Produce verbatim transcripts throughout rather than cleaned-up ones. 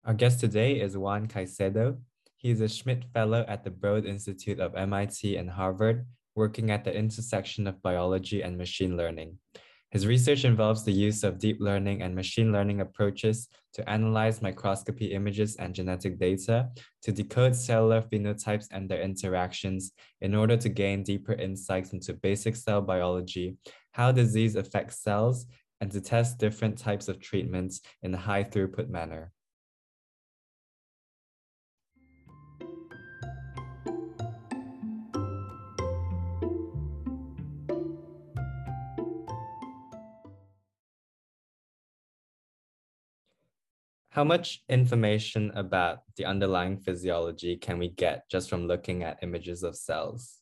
Our guest today is Juan Caicedo. He is a Schmidt Fellow at the Broad Institute of M I T and Harvard, working at the intersection of biology and machine learning. His research involves the use of deep learning and machine learning approaches to analyze microscopy images and genetic data to decode cellular phenotypes and their interactions in order to gain deeper insights into basic cell biology, how disease affects cells, and to test different types of treatments in a high throughput manner. How much information about the underlying physiology can we get just from looking at images of cells?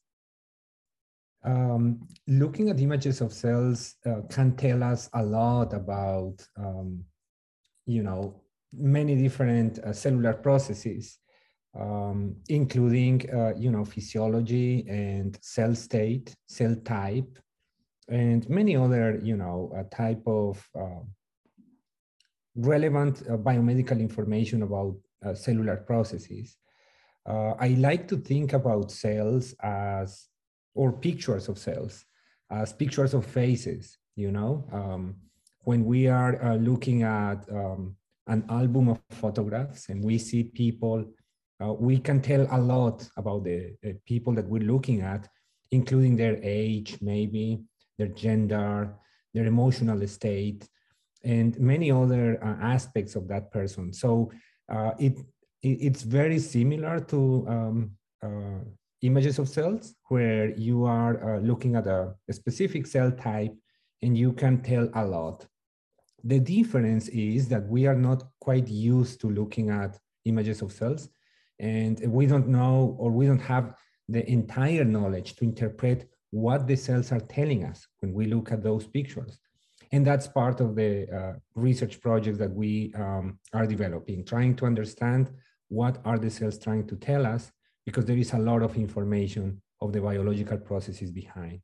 Um, looking at images of cells uh, can tell us a lot about, um, you know, many different uh, cellular processes, um, including, uh, you know, physiology and cell state, cell type, and many other, you know, uh, type of uh, relevant uh, biomedical information about uh, cellular processes. Uh, I like to think about cells as, or pictures of cells, as pictures of faces, you know? Um, when we are uh, looking at um, an album of photographs and we see people, uh, we can tell a lot about the, the people that we're looking at, including their age, maybe, their gender, their emotional state, and many other uh, aspects of that person. So uh, it, it, it's very similar to um, uh, images of cells, where you are uh, looking at a, a specific cell type and you can tell a lot. The difference is that we are not quite used to looking at images of cells, and we don't know, or we don't have the entire knowledge to interpret what the cells are telling us when we look at those pictures. And that's part of the uh, research projects that we um, are developing, trying to understand what are the cells trying to tell us, because there is a lot of information of the biological processes behind.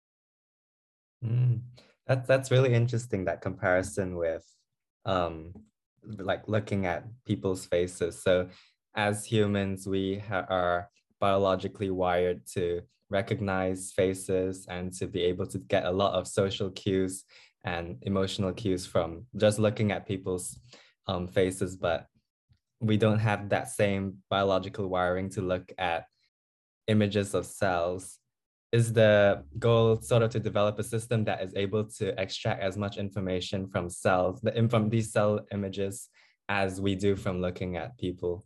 Mm. That's that's really interesting, that comparison with um, like looking at people's faces. So as humans, we are biologically wired to recognize faces and to be able to get a lot of social cues and emotional cues from just looking at people's um, faces, but we don't have that same biological wiring to look at images of cells. Is the goal sort of to develop a system that is able to extract as much information from cells, the from these cell images, as we do from looking at people?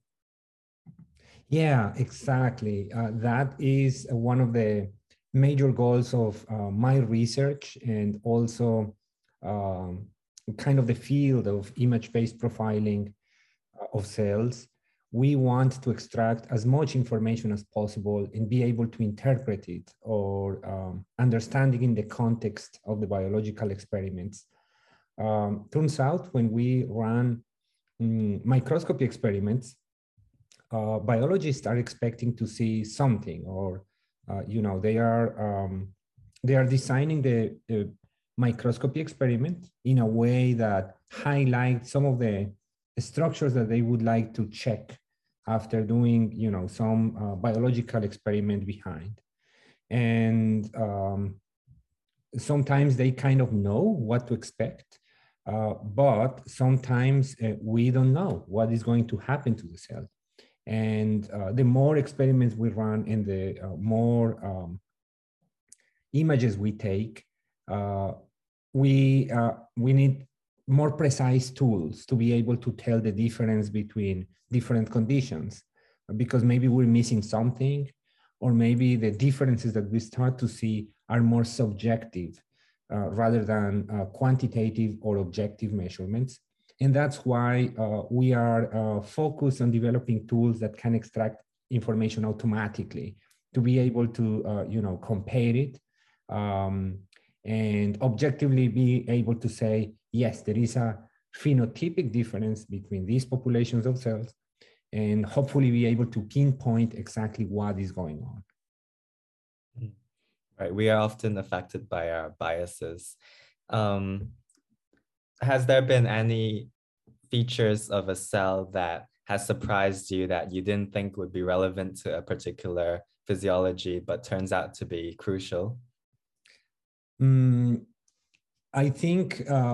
Yeah, exactly. Uh, that is one of the major goals of uh, my research, and also um, kind of the field of image-based profiling of cells. We want to extract as much information as possible and be able to interpret it, or um, understanding in the context of the biological experiments. Um, turns out when we run mm, microscopy experiments, uh, biologists are expecting to see something, or uh, you know, they are um, they are designing the, the microscopy experiment in a way that highlights some of the structures that they would like to check after doing, you know, some uh, biological experiment behind. And um, sometimes they kind of know what to expect, uh, but sometimes uh, we don't know what is going to happen to the cell. And uh, the more experiments we run and the uh, more um, images we take, uh, we, uh, we need more precise tools to be able to tell the difference between different conditions, because maybe we're missing something, or maybe the differences that we start to see are more subjective uh, rather than uh, quantitative or objective measurements. And that's why uh, we are uh, focused on developing tools that can extract information automatically to be able to, uh, you know, compare it um, and objectively be able to say, yes, there is a phenotypic difference between these populations of cells, and hopefully be able to pinpoint exactly what is going on. Right, we are often affected by our biases. Um, has there been any features of a cell that has surprised you that you didn't think would be relevant to a particular physiology, but turns out to be crucial? Mm, I think uh,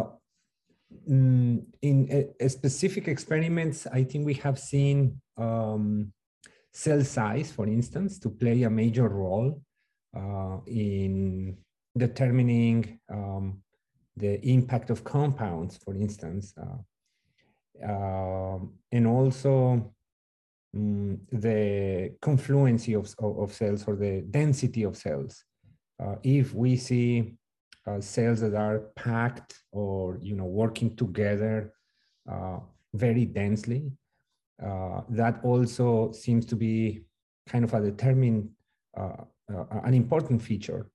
mm, in a, a specific experiments, I think we have seen um, cell size, for instance, to play a major role uh, in determining um, the impact of compounds, for instance, uh, uh, and also um, the confluency of, of, of cells or the density of cells. Uh, if we see uh, cells that are packed or you know working together uh, very densely, uh, that also seems to be kind of a determined, uh, uh, an important feature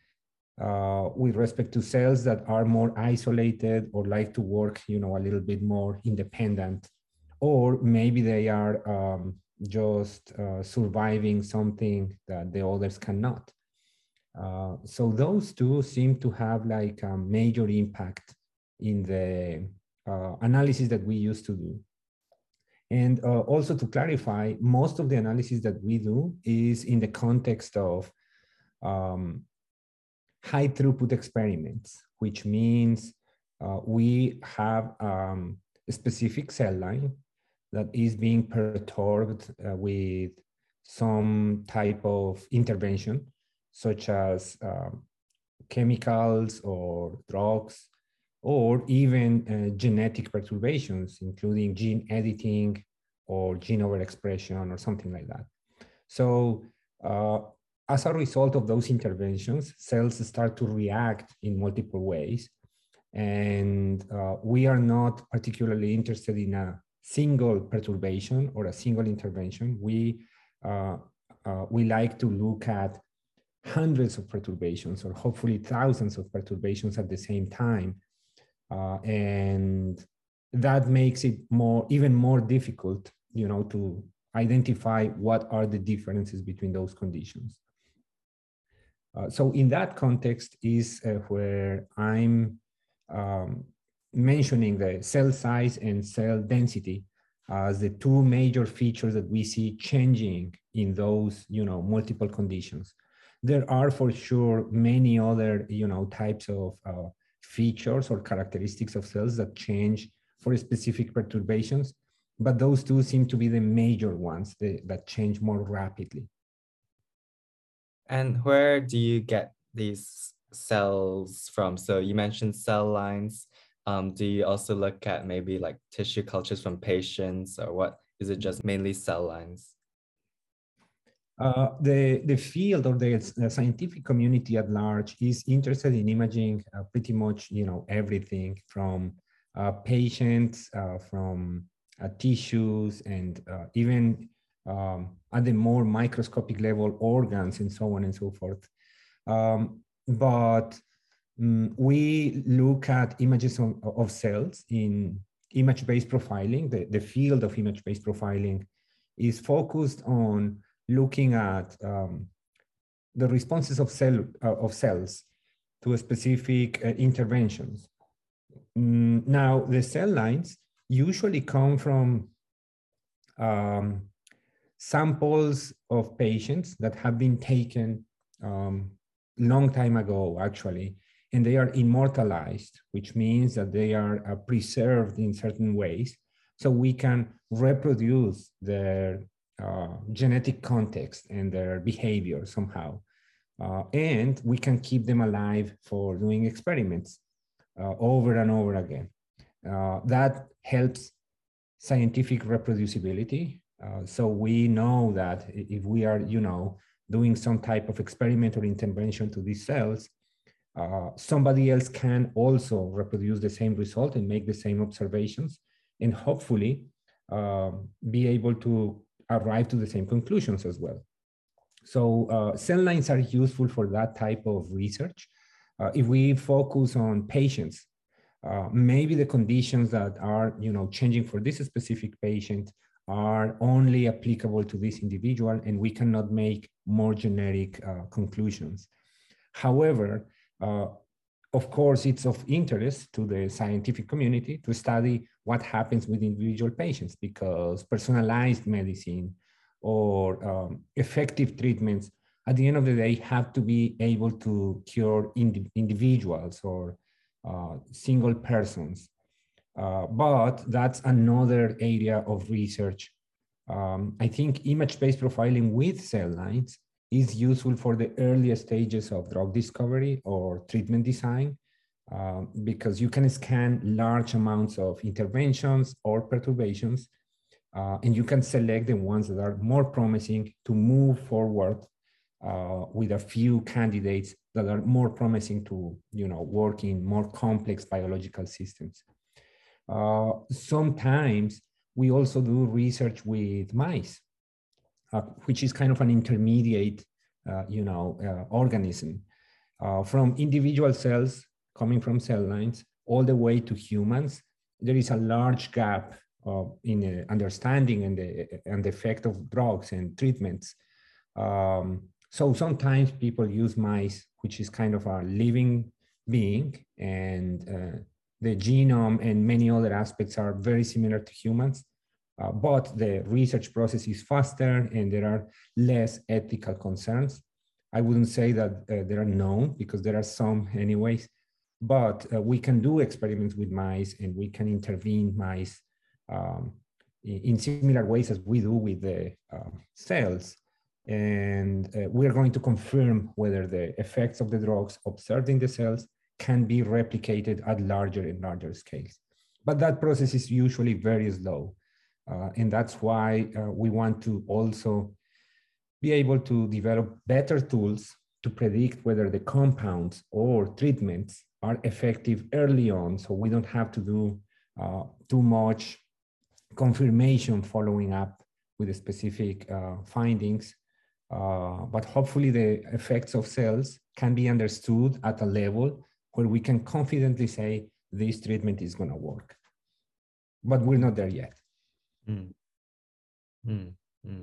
uh, with respect to cells that are more isolated or like to work, you know, a little bit more independent, or maybe they are um, just uh, surviving something that the others cannot. Uh, so those two seem to have like a major impact in the uh, analysis that we used to do. And uh, also to clarify, most of the analysis that we do is in the context of um, high throughput experiments, which means uh, we have um, a specific cell line that is being perturbed uh, with some type of intervention, such as um, chemicals or drugs, or even uh, genetic perturbations, including gene editing or gene overexpression or something like that. So uh, as a result of those interventions, cells start to react in multiple ways. And uh, we are not particularly interested in a single perturbation or a single intervention. We, uh, uh, we like to look at hundreds of perturbations or hopefully thousands of perturbations at the same time. Uh, and that makes it more, even more difficult, you know, to identify what are the differences between those conditions. Uh, so in that context is uh, where I'm um, mentioning the cell size and cell density as the two major features that we see changing in those, you know, multiple conditions. There are for sure many other, you know, types of uh, features or characteristics of cells that change for specific perturbations, but those two seem to be the major ones that, that change more rapidly. And where do you get these cells from? So you mentioned cell lines. Um, do you also look at maybe like tissue cultures from patients, or what? Is it just mainly cell lines? Uh, the, the field or the, the scientific community at large is interested in imaging uh, pretty much, you know, everything from uh, patients, uh, from uh, tissues, and uh, even um, at the more microscopic level, organs, and so on and so forth. Um, but um, we look at images of, of cells in image-based profiling. The, the field of image-based profiling is focused on looking at um, the responses of, cell, uh, of cells to specific uh, interventions. Mm, now, the cell lines usually come from um, samples of patients that have been taken um, long time ago, actually, and they are immortalized, which means that they are uh, preserved in certain ways, so we can reproduce their uh, genetic context and their behavior somehow. Uh, and we can keep them alive for doing experiments uh, over and over again. Uh, that helps scientific reproducibility. Uh, so we know that if we are, you know, doing some type of experiment or intervention to these cells, uh, somebody else can also reproduce the same result and make the same observations, and hopefully uh, be able to arrive to the same conclusions as well. So uh, cell lines are useful for that type of research. Uh, if we focus on patients, uh, maybe the conditions that are, you know, changing for this specific patient are only applicable to this individual, and we cannot make more generic uh, conclusions. However, uh, of course, it's of interest to the scientific community to study what happens with individual patients, because personalized medicine or um, effective treatments at the end of the day have to be able to cure ind individuals or uh, single persons. Uh, but that's another area of research. Um, I think image-based profiling with cell lines is useful for the earlier stages of drug discovery or treatment design, uh, because you can scan large amounts of interventions or perturbations, uh, and you can select the ones that are more promising to move forward uh, with a few candidates that are more promising to, you know, work in more complex biological systems. Uh, sometimes we also do research with mice, uh, which is kind of an intermediate, uh, you know, uh, organism, uh, from individual cells coming from cell lines all the way to humans. There is a large gap uh, in uh, understanding and the, and the effect of drugs and treatments. Um, so sometimes people use mice, which is kind of a living being, and uh, the genome and many other aspects are very similar to humans, uh, but the research process is faster and there are less ethical concerns. I wouldn't say that uh, there are none, because there are some anyways, but uh, we can do experiments with mice and we can intervene mice um, in similar ways as we do with the uh, cells. And uh, we're going to confirm whether the effects of the drugs observed in the cells can be replicated at larger and larger scales. But that process is usually very slow. Uh, and that's why uh, we want to also be able to develop better tools to predict whether the compounds or treatments are effective early on, so we don't have to do uh, too much confirmation following up with the specific uh, findings. Uh, but hopefully the effects of cells can be understood at a level where we can confidently say this treatment is going to work. But we're not there yet. Mm. Mm. Mm.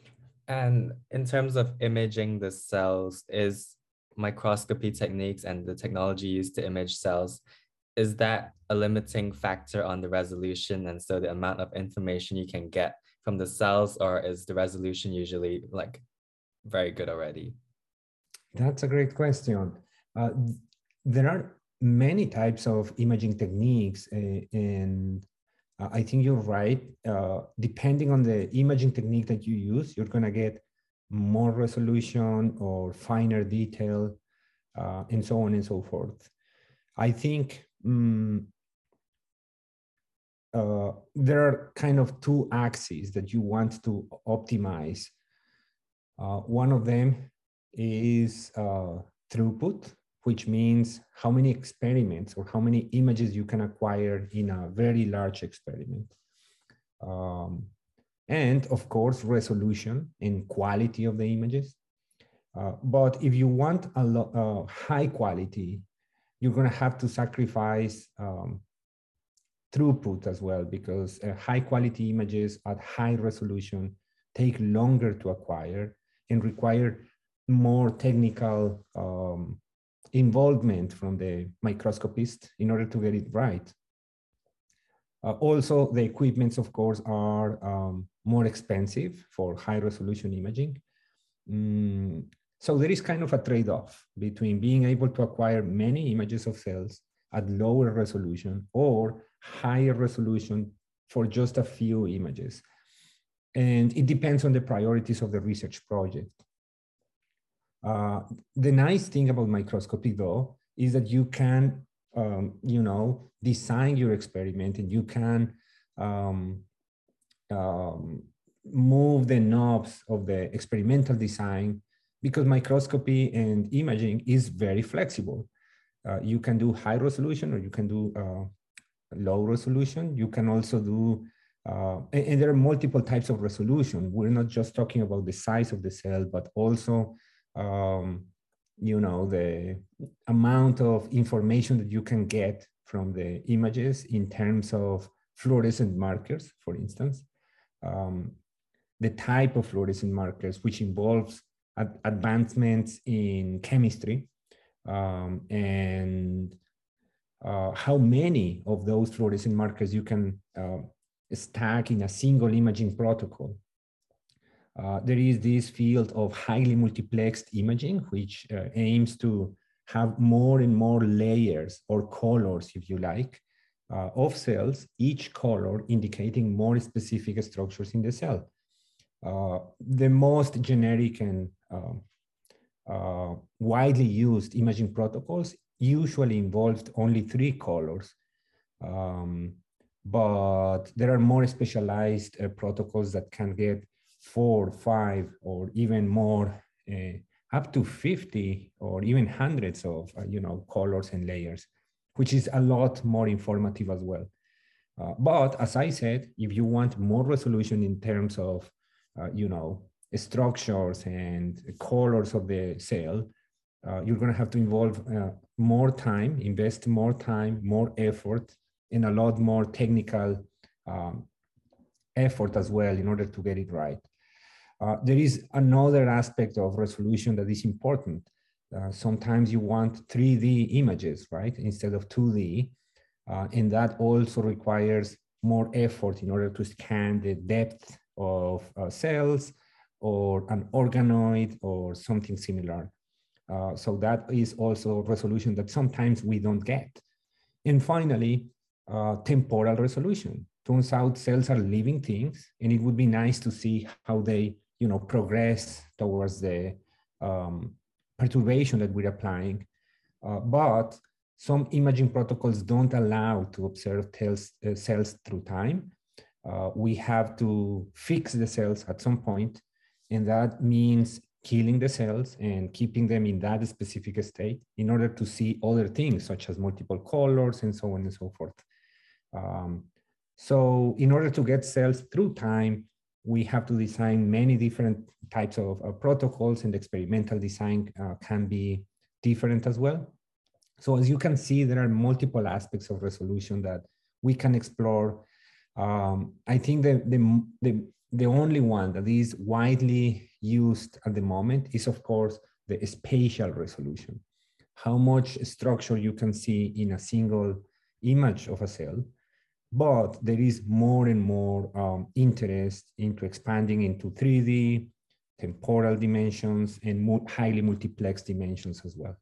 And in terms of imaging the cells, is microscopy techniques and the technology used to image cells, is that a limiting factor on the resolution, and so the amount of information you can get from the cells, or is the resolution usually like very good already? That's a great question. Uh, there are many types of imaging techniques, uh, and uh, I think you're right. Uh, depending on the imaging technique that you use, you're going to get more resolution or finer detail, uh, and so on and so forth. I think um, uh, there are kind of two axes that you want to optimize. Uh, one of them is uh, throughput, which means how many experiments or how many images you can acquire in a very large experiment. Um, and of course, resolution and quality of the images. Uh, but if you want a uh, high quality, you're going to have to sacrifice um, throughput as well, because uh, high quality images at high resolution take longer to acquire and require more technical um, involvement from the microscopist in order to get it right. Uh, also, the equipments, of course, are um, more expensive for high resolution imaging. Mm, so there is kind of a trade-off between being able to acquire many images of cells at lower resolution or higher resolution for just a few images. And it depends on the priorities of the research project. Uh, the nice thing about microscopy, though, is that you can, um, you know, design your experiment, and you can um, um, move the knobs of the experimental design, because microscopy and imaging is very flexible. Uh, you can do high resolution, or you can do uh, low resolution. You can also do, uh, and, and there are multiple types of resolution. We're not just talking about the size of the cell, but also, um, you know, the amount of information that you can get from the images in terms of fluorescent markers, for instance. Um, the type of fluorescent markers, which involves ad advancements in chemistry, um, and uh, how many of those fluorescent markers you can uh, stack in a single imaging protocol. Uh, there is this field of highly multiplexed imaging, which uh, aims to have more and more layers or colors, if you like, uh, of cells, each color indicating more specific structures in the cell. Uh, the most generic and uh, uh, widely used imaging protocols usually involved only three colors. Um, but there are more specialized uh, protocols that can get four, five, or even more, uh, up to fifty or even hundreds of, uh, you know, colors and layers, which is a lot more informative as well. Uh, but as I said, if you want more resolution in terms of, uh, you know, structures and colors of the cell, uh, you're going to have to involve uh, more time, invest more time, more effort, and a lot more technical um, effort as well in order to get it right. Uh, there is another aspect of resolution that is important. Uh, sometimes you want three D images, right, instead of two D, uh, and that also requires more effort in order to scan the depth of uh, cells or an organoid or something similar. Uh, so that is also resolution that sometimes we don't get. And finally, uh, temporal resolution. Turns out cells are living things, and it would be nice to see how they, you know, progress towards the um, perturbation that we're applying. Uh, but some imaging protocols don't allow to observe cells, uh, cells through time. Uh, we have to fix the cells at some point, and that means killing the cells and keeping them in that specific state in order to see other things such as multiple colors and so on and so forth. Um, so in order to get cells through time, we have to design many different types of uh, protocols, and experimental design uh, can be different as well. So as you can see, there are multiple aspects of resolution that we can explore. Um, I think the, the, the, the only one that is widely used at the moment is, of course, the spatial resolution. How much structure you can see in a single image of a cell. But there is more and more um, interest into expanding into three D, temporal dimensions, and mu highly multiplex dimensions as well.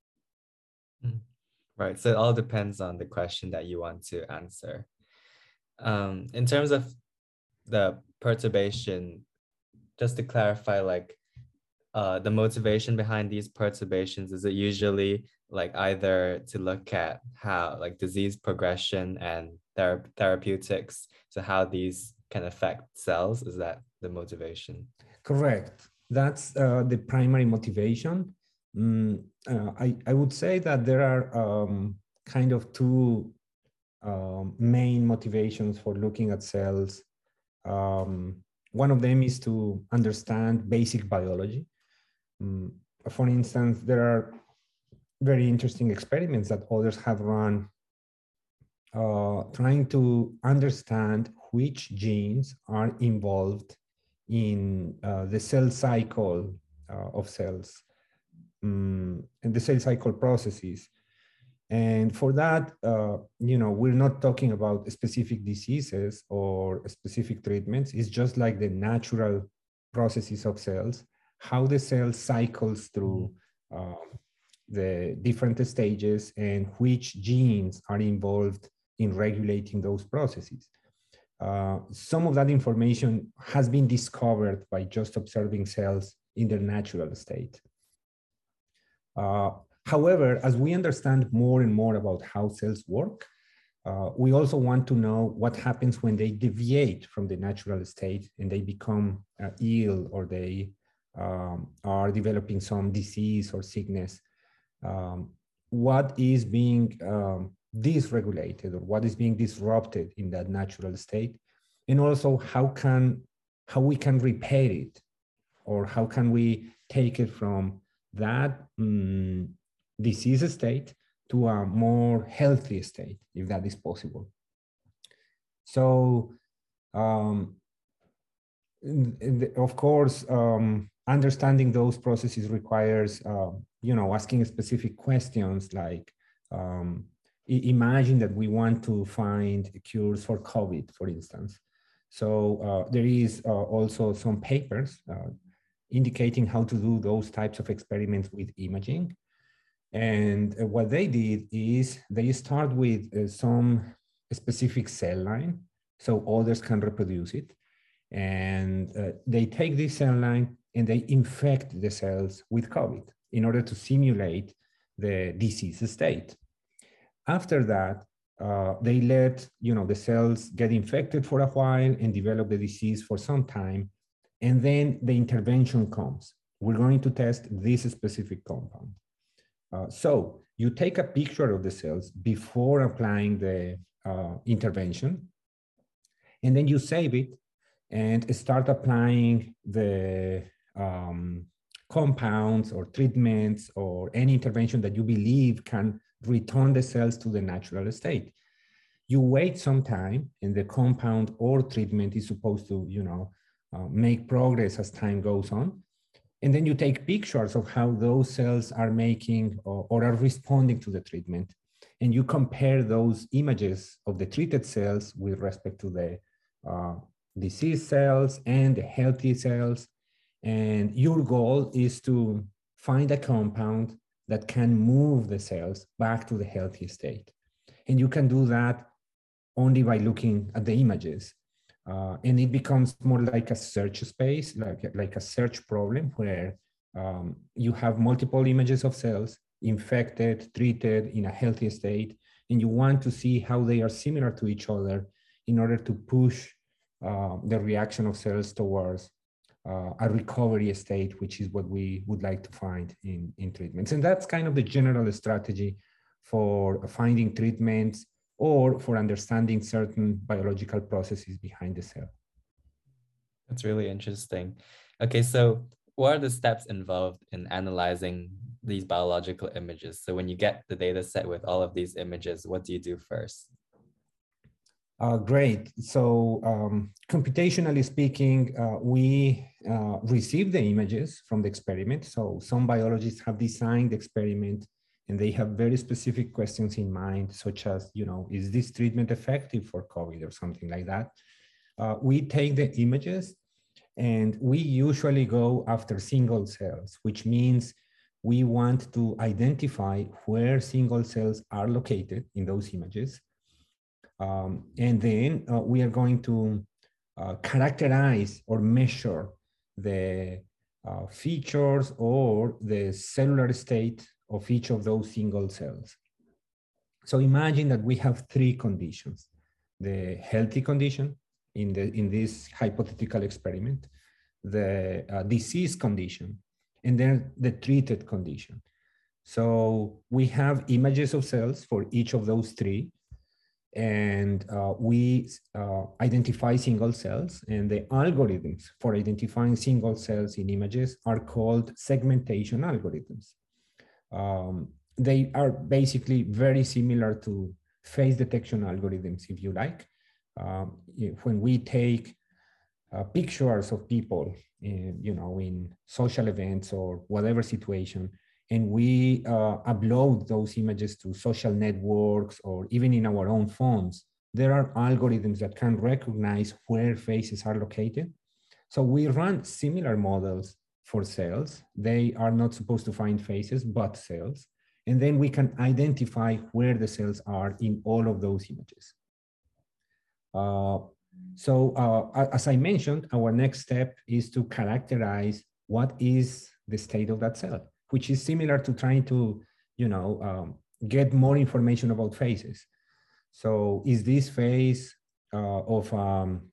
Right, so it all depends on the question that you want to answer. Um, in terms of the perturbation, just to clarify, like uh, the motivation behind these perturbations, is it usually like either to look at how like disease progression and thera therapeutics, so how these can affect cells? Is that the motivation? Correct. That's uh, the primary motivation. Mm, uh, I, I would say that there are um, kind of two um, main motivations for looking at cells. Um, one of them is to understand basic biology. Um, for instance, there are very interesting experiments that others have run uh, trying to understand which genes are involved in uh, the cell cycle uh, of cells um, and the cell cycle processes. And for that, uh, you know, we're not talking about specific diseases or specific treatments. It's just like the natural processes of cells, how the cell cycles through uh, the different stages and which genes are involved in regulating those processes. Uh, some of that information has been discovered by just observing cells in their natural state. Uh, however, as we understand more and more about how cells work, uh, we also want to know what happens when they deviate from the natural state and they become uh, ill, or they um, are developing some disease or sickness. Um, what is being um, dysregulated, or what is being disrupted in that natural state, and also how can how we can repair it, or how can we take it from that um, disease state to a more healthy state, if that is possible. So, um, of course, um, understanding those processes requires, uh, you know, asking specific questions like, um, imagine that we want to find cures for COVID, for instance. So uh, there is uh, also some papers uh, indicating how to do those types of experiments with imaging. And uh, what they did is they start with uh, some specific cell line so others can reproduce it. And uh, they take this cell line and they infect the cells with COVID in order to simulate the disease state. After that, uh, they let you know the cells get infected for a while and develop the disease for some time, and then the intervention comes. We're going to test this specific compound. Uh, so you take a picture of the cells before applying the uh, intervention, and then you save it and start applying the um, compounds or treatments or any intervention that you believe can return the cells to the natural state. You wait some time, and the compound or treatment is supposed to, you know, uh, make progress as time goes on. And then you take pictures of how those cells are making or, or are responding to the treatment. And you compare those images of the treated cells with respect to the uh, disease cells and the healthy cells. And your goal is to find a compound that can move the cells back to the healthy state. And you can do that only by looking at the images. Uh, and it becomes more like a search space, like, like a search problem where um, you have multiple images of cells infected, treated in a healthy state, and you want to see how they are similar to each other in order to push uh, the reaction of cells towards uh, a recovery state, which is what we would like to find in, in treatments. And that's kind of the general strategy for finding treatments or for understanding certain biological processes behind the cell. That's really interesting. Okay, so what are the steps involved in analyzing these biological images? So when you get the data set with all of these images, what do you do first? Uh, great. So um, computationally speaking, uh, we uh, receive the images from the experiment. So some biologists have designed the experiment and they have very specific questions in mind, such as, you know, is this treatment effective for COVID or something like that? Uh, we take the images and we usually go after single cells, which means we want to identify where single cells are located in those images. Um, and then uh, we are going to uh, characterize or measure the uh, features or the cellular state of each of those single cells. So imagine that we have three conditions: the healthy condition in, the, in this hypothetical experiment, the uh, disease condition, and then the treated condition. So we have images of cells for each of those three, and uh, we uh, identify single cells, and the algorithms for identifying single cells in images are called segmentation algorithms. Um, they are basically very similar to face detection algorithms, if you like. Um, when we take uh, pictures of people, in, you know, in social events or whatever situation, and we uh, upload those images to social networks or even in our own phones, there are algorithms that can recognize where faces are located. So we run similar models for cells. They are not supposed to find faces, but cells. And then we can identify where the cells are in all of those images. Uh, so uh, as I mentioned, our next step is to characterize what is the state of that cell, which is similar to trying to, you know, um, get more information about faces. So is this face uh, of um,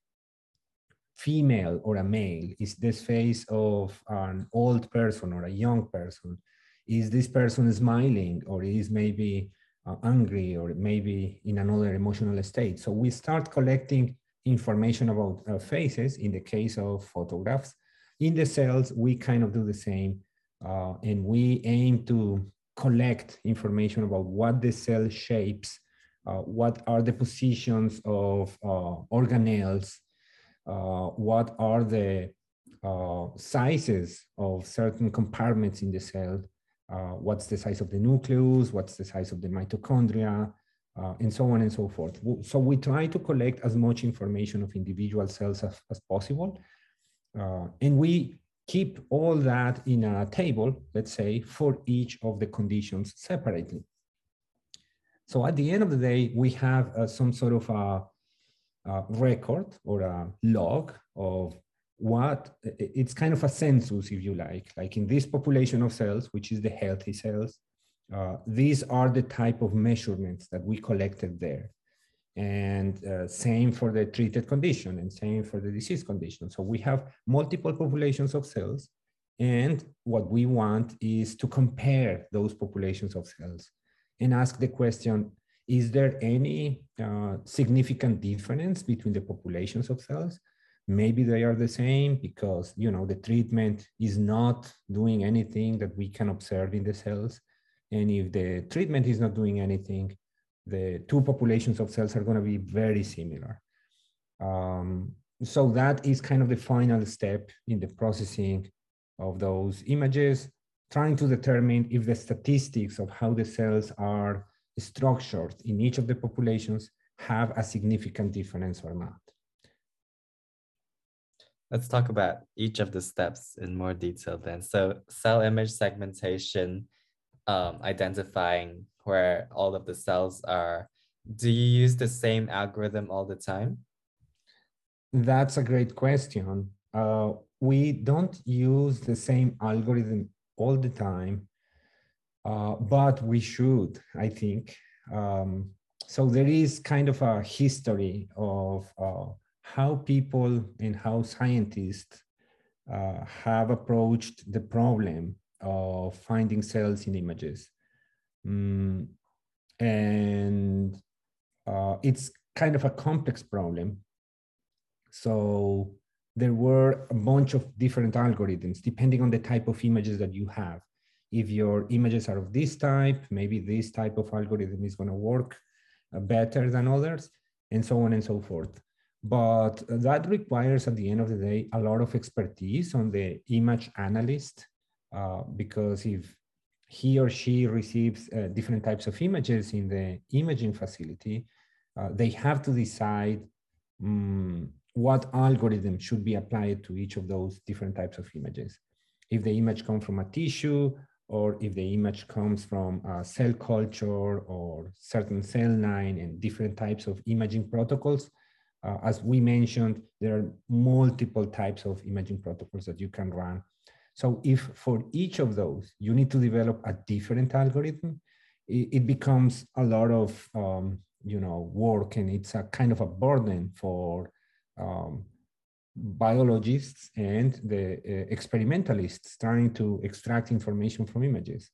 female or a male? Is this face of an old person or a young person? Is this person smiling, or is maybe uh, angry, or maybe in another emotional state? So we start collecting information about uh, faces in the case of photographs. In the cells, we kind of do the same. Uh, and we aim to collect information about what the cell shapes, uh, what are the positions of uh, organelles, uh, what are the uh, sizes of certain compartments in the cell, uh, what's the size of the nucleus, what's the size of the mitochondria, uh, and so on and so forth. So we try to collect as much information of individual cells as, as possible. Uh, and we keep all that in a table, let's say, for each of the conditions separately. So at the end of the day, we have uh, some sort of a, a record or a log of what, it's kind of a census, if you like, like in this population of cells, which is the healthy cells, uh, these are the type of measurements that we collected there. And uh, same for the treated condition and same for the disease condition. So we have multiple populations of cells, and what we want is to compare those populations of cells and ask the question, is there any uh, significant difference between the populations of cells? Maybe they are the same because, you know, the treatment is not doing anything that we can observe in the cells. And if the treatment is not doing anything, the two populations of cells are going to be very similar. Um, so that is kind of the final step in the processing of those images, trying to determine if the statistics of how the cells are structured in each of the populations have a significant difference or not. Let's talk about each of the steps in more detail then. So cell image segmentation, um, identifying where all of the cells are. Do you use the same algorithm all the time? That's a great question. Uh, we don't use the same algorithm all the time, uh, but we should, I think. Um, so there is kind of a history of uh, how people and how scientists uh, have approached the problem of finding cells in images. Mm, and uh, it's kind of a complex problem. So there were a bunch of different algorithms depending on the type of images that you have. If your images are of this type, maybe this type of algorithm is going to work uh, better than others, and so on and so forth. But that requires, at the end of the day, a lot of expertise on the image analyst, uh, because if he or she receives uh, different types of images in the imaging facility, uh, they have to decide um, what algorithm should be applied to each of those different types of images. If the image comes from a tissue, or if the image comes from a cell culture or certain cell line and different types of imaging protocols. Uh, as we mentioned, there are multiple types of imaging protocols that you can run. So if for each of those, you need to develop a different algorithm, it, it becomes a lot of um, you know, work, and it's a kind of a burden for um, biologists and the uh, experimentalists trying to extract information from images.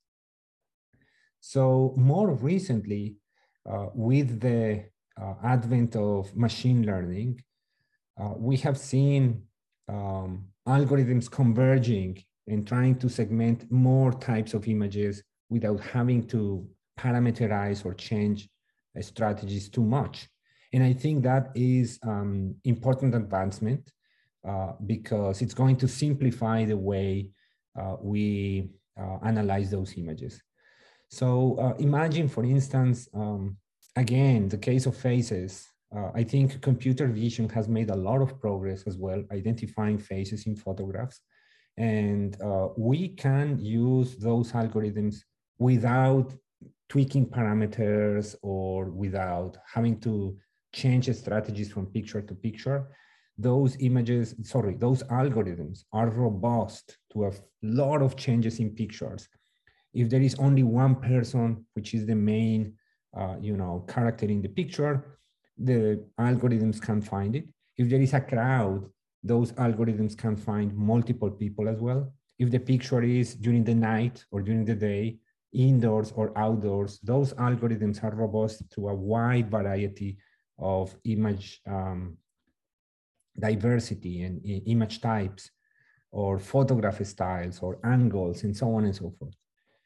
So more recently, uh, with the uh, advent of machine learning, uh, we have seen um, algorithms converging and trying to segment more types of images without having to parameterize or change uh, strategies too much. And I think that is um, important advancement uh, because it's going to simplify the way uh, we uh, analyze those images. So uh, imagine, for instance, um, again, the case of faces. Uh, I think computer vision has made a lot of progress as well, identifying faces in photographs. And uh, we can use those algorithms without tweaking parameters or without having to change strategies from picture to picture. Those images, sorry, those algorithms are robust to a lot of changes in pictures. If there is only one person, which is the main, uh, you know, character in the picture, the algorithms can find it. If there is a crowd, those algorithms can find multiple people as well. If the picture is during the night or during the day, indoors or outdoors, those algorithms are robust to a wide variety of image um, diversity and image types, or photograph styles or angles, and so on and so forth.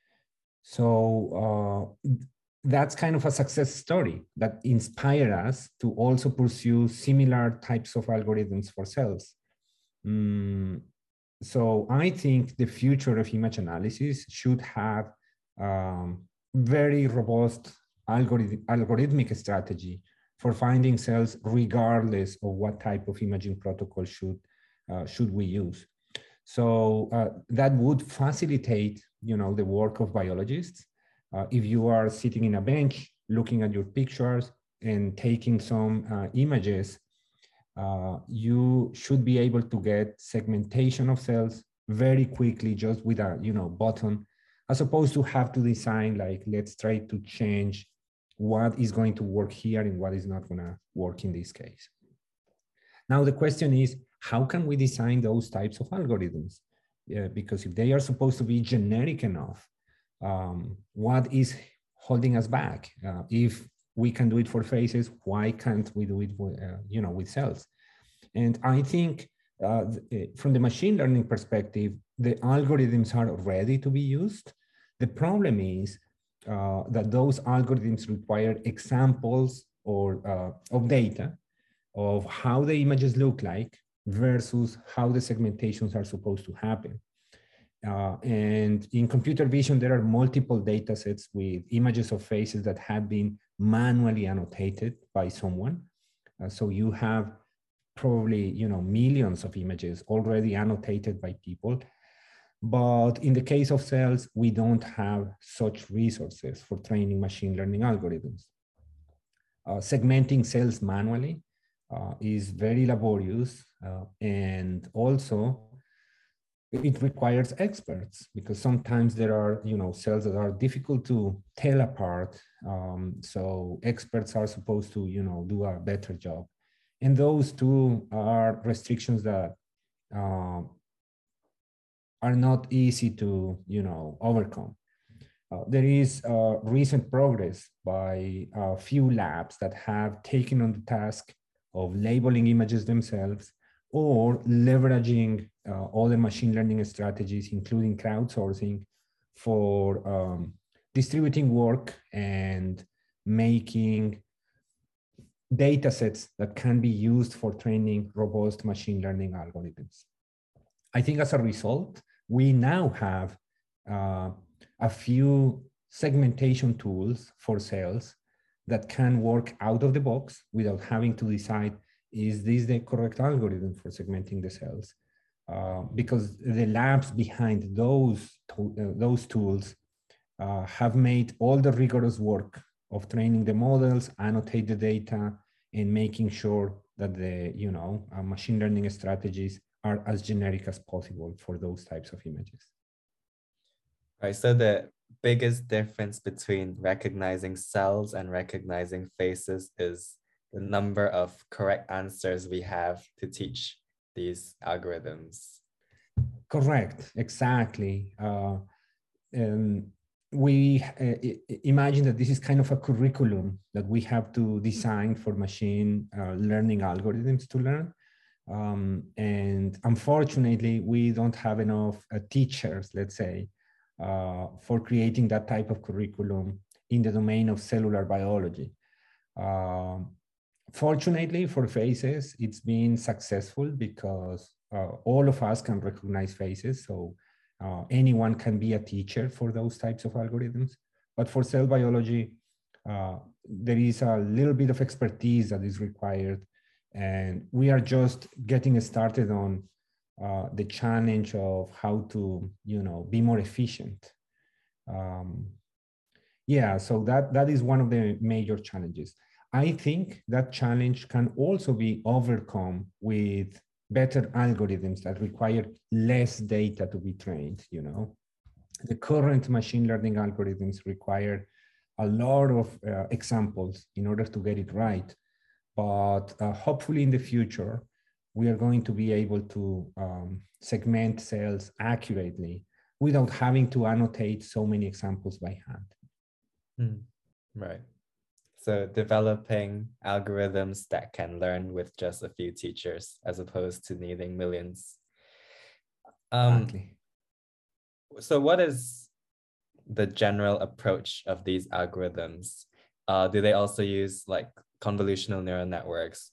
So uh, that's kind of a success story that inspired us to also pursue similar types of algorithms for cells. Mm, so I think the future of image analysis should have um, very robust algorithm, algorithmic strategy for finding cells regardless of what type of imaging protocol should, uh, should we use. So uh, that would facilitate, you know, the work of biologists. Uh, if you are sitting in a bench, looking at your pictures and taking some uh, images, uh, you should be able to get segmentation of cells very quickly just with a, you know, button, as opposed to have to design like, let's try to change what is going to work here and what is not going to work in this case. Now the question is, how can we design those types of algorithms? Yeah, because if they are supposed to be generic enough, um, what is holding us back? Uh, if we can do it for faces, why can't we do it with, uh, you know, with cells? And I think uh, from the machine learning perspective, the algorithms are ready to be used. The problem is uh, that those algorithms require examples or uh, of data of how the images look like versus how the segmentations are supposed to happen. Uh, and in computer vision, there are multiple data sets with images of faces that have been manually annotated by someone. Uh, so you have probably, you know, millions of images already annotated by people. But in the case of cells, we don't have such resources for training machine learning algorithms. Uh, segmenting cells manually uh, is very laborious, uh, and also it requires experts, because sometimes there are, you know, cells that are difficult to tell apart. Um, so experts are supposed to, you know, do a better job. And those two are restrictions that uh, are not easy to, you know, overcome. Uh, there is uh, recent progress by a few labs that have taken on the task of labeling images themselves or leveraging uh, other machine learning strategies, including crowdsourcing, for um, distributing work and making data sets that can be used for training robust machine learning algorithms. I think as a result, we now have uh, a few segmentation tools for cells that can work out of the box without having to decide, is this the correct algorithm for segmenting the cells? Uh, because the labs behind those, to, uh, those tools uh, have made all the rigorous work of training the models, annotate the data, and making sure that the, you know, uh, machine learning strategies are as generic as possible for those types of images. Right, so the biggest difference between recognizing cells and recognizing faces is the number of correct answers we have to teach these algorithms. Correct, exactly. Uh, and we uh, imagine that this is kind of a curriculum that we have to design for machine uh, learning algorithms to learn. Um, and unfortunately, we don't have enough uh, teachers, let's say, uh, for creating that type of curriculum in the domain of cellular biology. Uh, fortunately for faces, it's been successful because uh, all of us can recognize faces. So uh, anyone can be a teacher for those types of algorithms. But for cell biology, uh, there is a little bit of expertise that is required. And we are just getting started on uh, the challenge of how to, you know, be more efficient. Um, yeah, so that, that is one of the major challenges. I think that challenge can also be overcome with better algorithms that require less data to be trained, you know. The current machine learning algorithms require a lot of uh, examples in order to get it right. But uh, hopefully in the future, we are going to be able to um, segment cells accurately without having to annotate so many examples by hand. Mm, right. So developing algorithms that can learn with just a few teachers as opposed to needing millions. Um, exactly. So what is the general approach of these algorithms? Uh, do they also use like convolutional neural networks?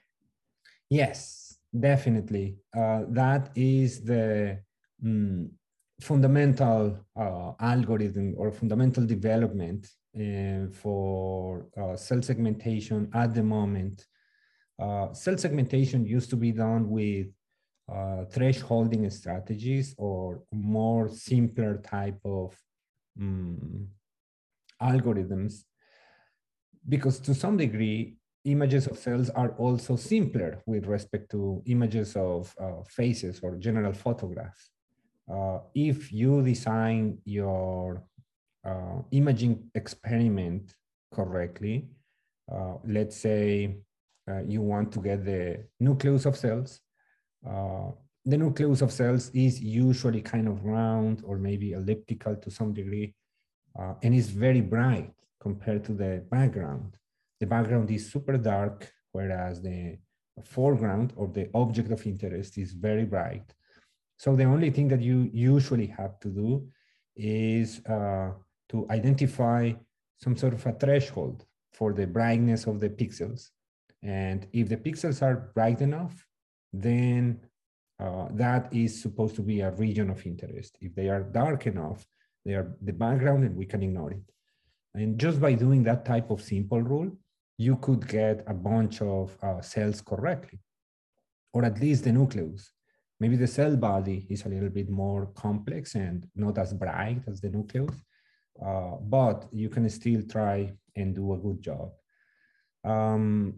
Yes, definitely. Uh, that is the mm, fundamental uh, algorithm or fundamental development uh, for uh, cell segmentation at the moment. Uh, cell segmentation used to be done with uh, thresholding strategies or more simpler type of um, algorithms, because to some degree, images of cells are also simpler with respect to images of uh, faces or general photographs. Uh, if you design your uh, imaging experiment correctly, uh, let's say uh, you want to get the nucleus of cells. Uh, the nucleus of cells is usually kind of round or maybe elliptical to some degree, uh, and is very bright compared to the background. The background is super dark, whereas the foreground or the object of interest is very bright. So the only thing that you usually have to do is uh, to identify some sort of a threshold for the brightness of the pixels. And if the pixels are bright enough, then uh, that is supposed to be a region of interest. If they are dark enough, they are the background and we can ignore it. And just by doing that type of simple rule, you could get a bunch of uh, cells correctly, or at least the nucleus. Maybe the cell body is a little bit more complex and not as bright as the nucleus, uh, but you can still try and do a good job. Um,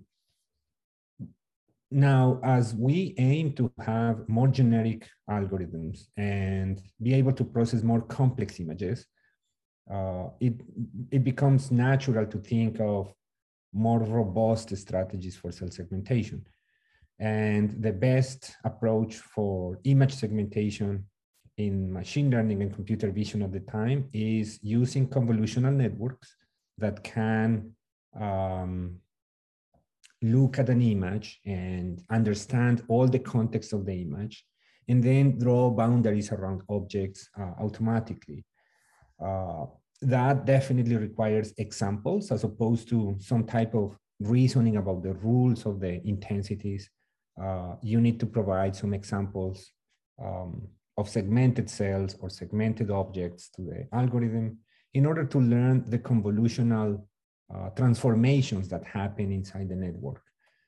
now, as we aim to have more generic algorithms and be able to process more complex images, uh, it, it becomes natural to think of more robust strategies for cell segmentation. And the best approach for image segmentation in machine learning and computer vision at the time is using convolutional networks that can um, look at an image and understand all the context of the image, and then draw boundaries around objects uh, automatically. Uh, that definitely requires examples as opposed to some type of reasoning about the rules of the intensities. Uh, you need to provide some examples um, of segmented cells or segmented objects to the algorithm in order to learn the convolutional uh, transformations that happen inside the network.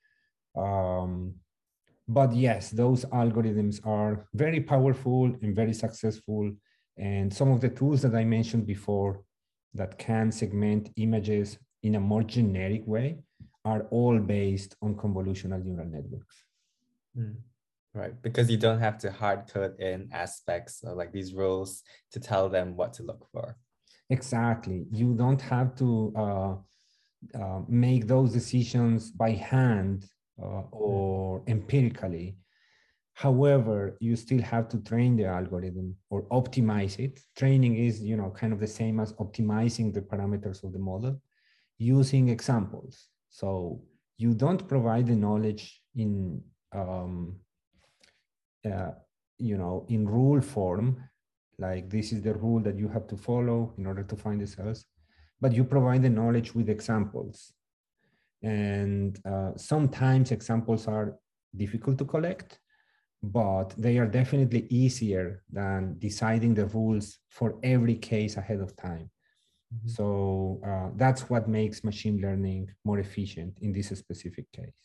Um, but yes, those algorithms are very powerful and very successful. And some of the tools that I mentioned before that can segment images in a more generic way are all based on convolutional neural networks. Mm, right, because you don't have to hard code in aspects or like these rules to tell them what to look for. Exactly. You don't have to uh, uh, make those decisions by hand uh, or mm. empirically. However, you still have to train the algorithm or optimize it. Training is, you know, kind of the same as optimizing the parameters of the model using examples. So you don't provide the knowledge in, um, uh, you know, in rule form, like this is the rule that you have to follow in order to find the cells, but you provide the knowledge with examples. And uh, sometimes examples are difficult to collect, but they are definitely easier than deciding the rules for every case ahead of time. Mm-hmm. So uh, that's what makes machine learning more efficient in this specific case.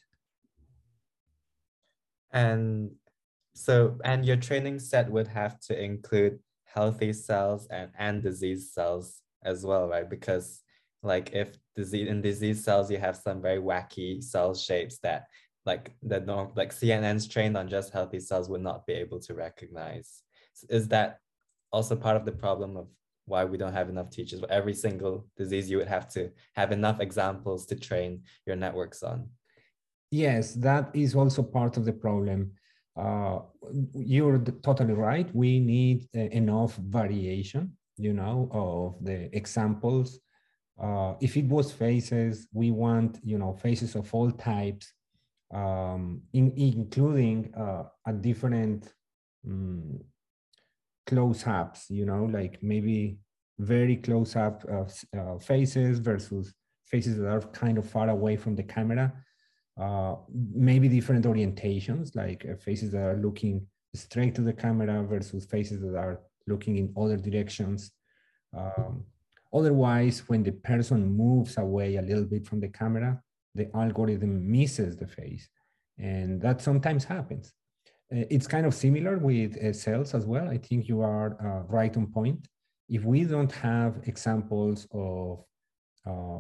And so, and your training set would have to include healthy cells and, and disease cells as well, right? Because like if disease in disease cells, you have some very wacky cell shapes that like the norm, like C N Ns trained on just healthy cells would not be able to recognize. So is that also part of the problem of why we don't have enough teachers? For every single disease, you would have to have enough examples to train your networks on. Yes, that is also part of the problem. Uh, you're totally right. We need uh, enough variation, you know, of the examples. Uh, if it was faces, we want, you know, faces of all types, um, in, including uh, a different um, close-ups, you know, like maybe very close-up uh, uh, faces versus faces that are kind of far away from the camera. Uh, maybe different orientations, like uh, faces that are looking straight to the camera versus faces that are looking in other directions. Um, Otherwise, when the person moves away a little bit from the camera, the algorithm misses the face. And that sometimes happens. Uh, It's kind of similar with uh, cells as well. I think you are uh, right on point. If we don't have examples of uh,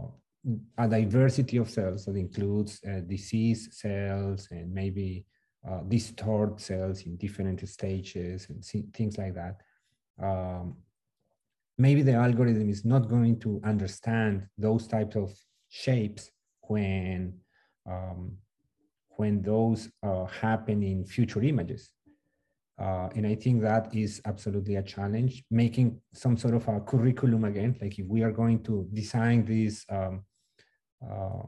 a diversity of cells that includes uh, disease cells and maybe uh, distort cells in different stages and things like that, um, maybe the algorithm is not going to understand those types of shapes when um, when those uh, happen in future images. Uh, and I think that is absolutely a challenge, making some sort of a curriculum again, like if we are going to design this, um, uh,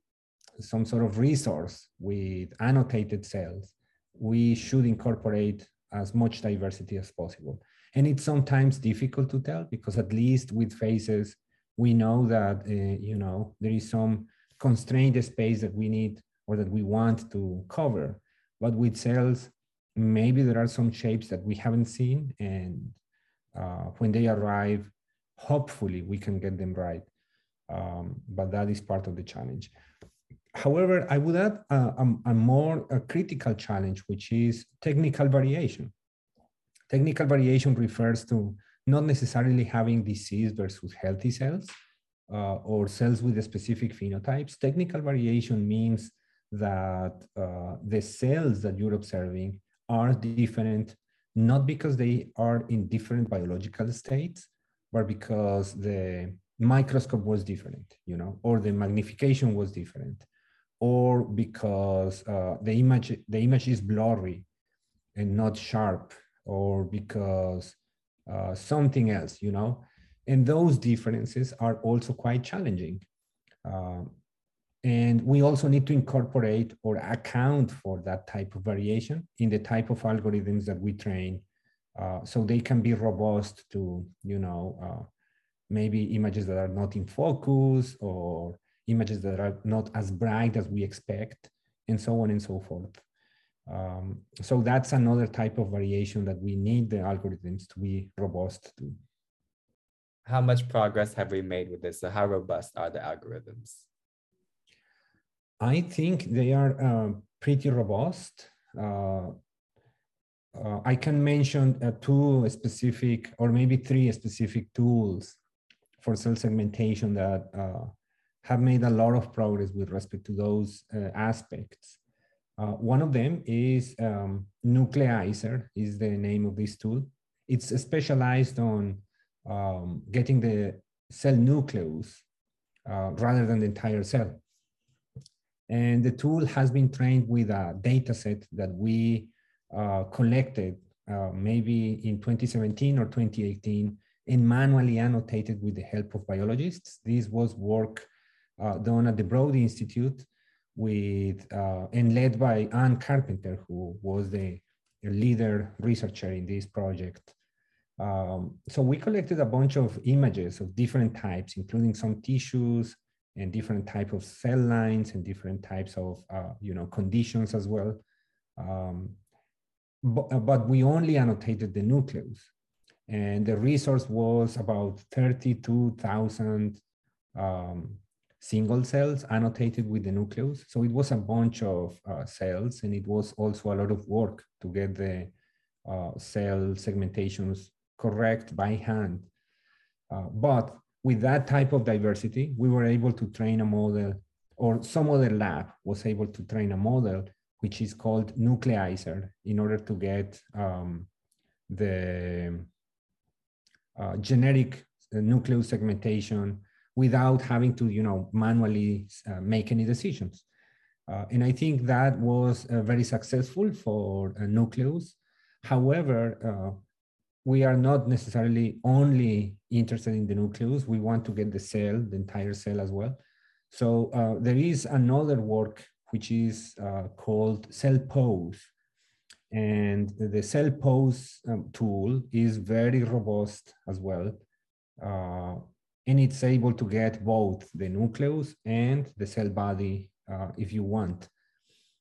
some sort of resource with annotated cells, we should incorporate as much diversity as possible. And it's sometimes difficult to tell because at least with faces, we know that, uh, you know, there is some constrained space that we need or that we want to cover. But with cells, maybe there are some shapes that we haven't seen, and uh, when they arrive, hopefully we can get them right. Um, but that is part of the challenge. However, I would add a, a, a more a critical challenge, which is technical variation. Technical variation refers to not necessarily having disease versus healthy cells uh, or cells with specific phenotypes. Technical variation means that uh, the cells that you're observing are different, not because they are in different biological states, but because the microscope was different, you know, or the magnification was different, or because uh, the image the image is blurry and not sharp, or because uh, something else, you know, and those differences are also quite challenging. Um, and we also need to incorporate or account for that type of variation in the type of algorithms that we train, uh, so they can be robust to, you know, uh, maybe images that are not in focus or images that are not as bright as we expect, and so on and so forth. Um, so that's another type of variation that we need the algorithms to be robust to. How much progress have we made with this? So how robust are the algorithms? I think they are uh, pretty robust. Uh, uh, I can mention uh, two specific, or maybe three specific tools for cell segmentation that uh, have made a lot of progress with respect to those uh, aspects. Uh, one of them is um, Nucleizer, is the name of this tool. It's specialized on um, getting the cell nucleus uh, rather than the entire cell. And the tool has been trained with a data set that we uh, collected uh, maybe in twenty seventeen or twenty eighteen and manually annotated with the help of biologists. This was work uh, done at the Broad Institute with uh, and led by Anne Carpenter, who was the leader researcher in this project. Um, so we collected a bunch of images of different types, including some tissues and different types of cell lines and different types of uh, you know, conditions as well. Um, but, but we only annotated the nucleus. And the resource was about thirty-two thousand um, single cells annotated with the nucleus. So it was a bunch of uh, cells, and it was also a lot of work to get the uh, cell segmentations correct by hand. Uh, but with that type of diversity, we were able to train a model, or some other lab was able to train a model, which is called Nucleizer, in order to get um, the uh, genetic uh, nucleus segmentation without having to, you know, manually uh, make any decisions. Uh, and I think that was uh, very successful for uh, nucleus. However, uh, we are not necessarily only interested in the nucleus. We want to get the cell, the entire cell as well. So uh, there is another work which is uh, called CellPose. And the CellPose um, tool is very robust as well. Uh, and it's able to get both the nucleus and the cell body uh, if you want.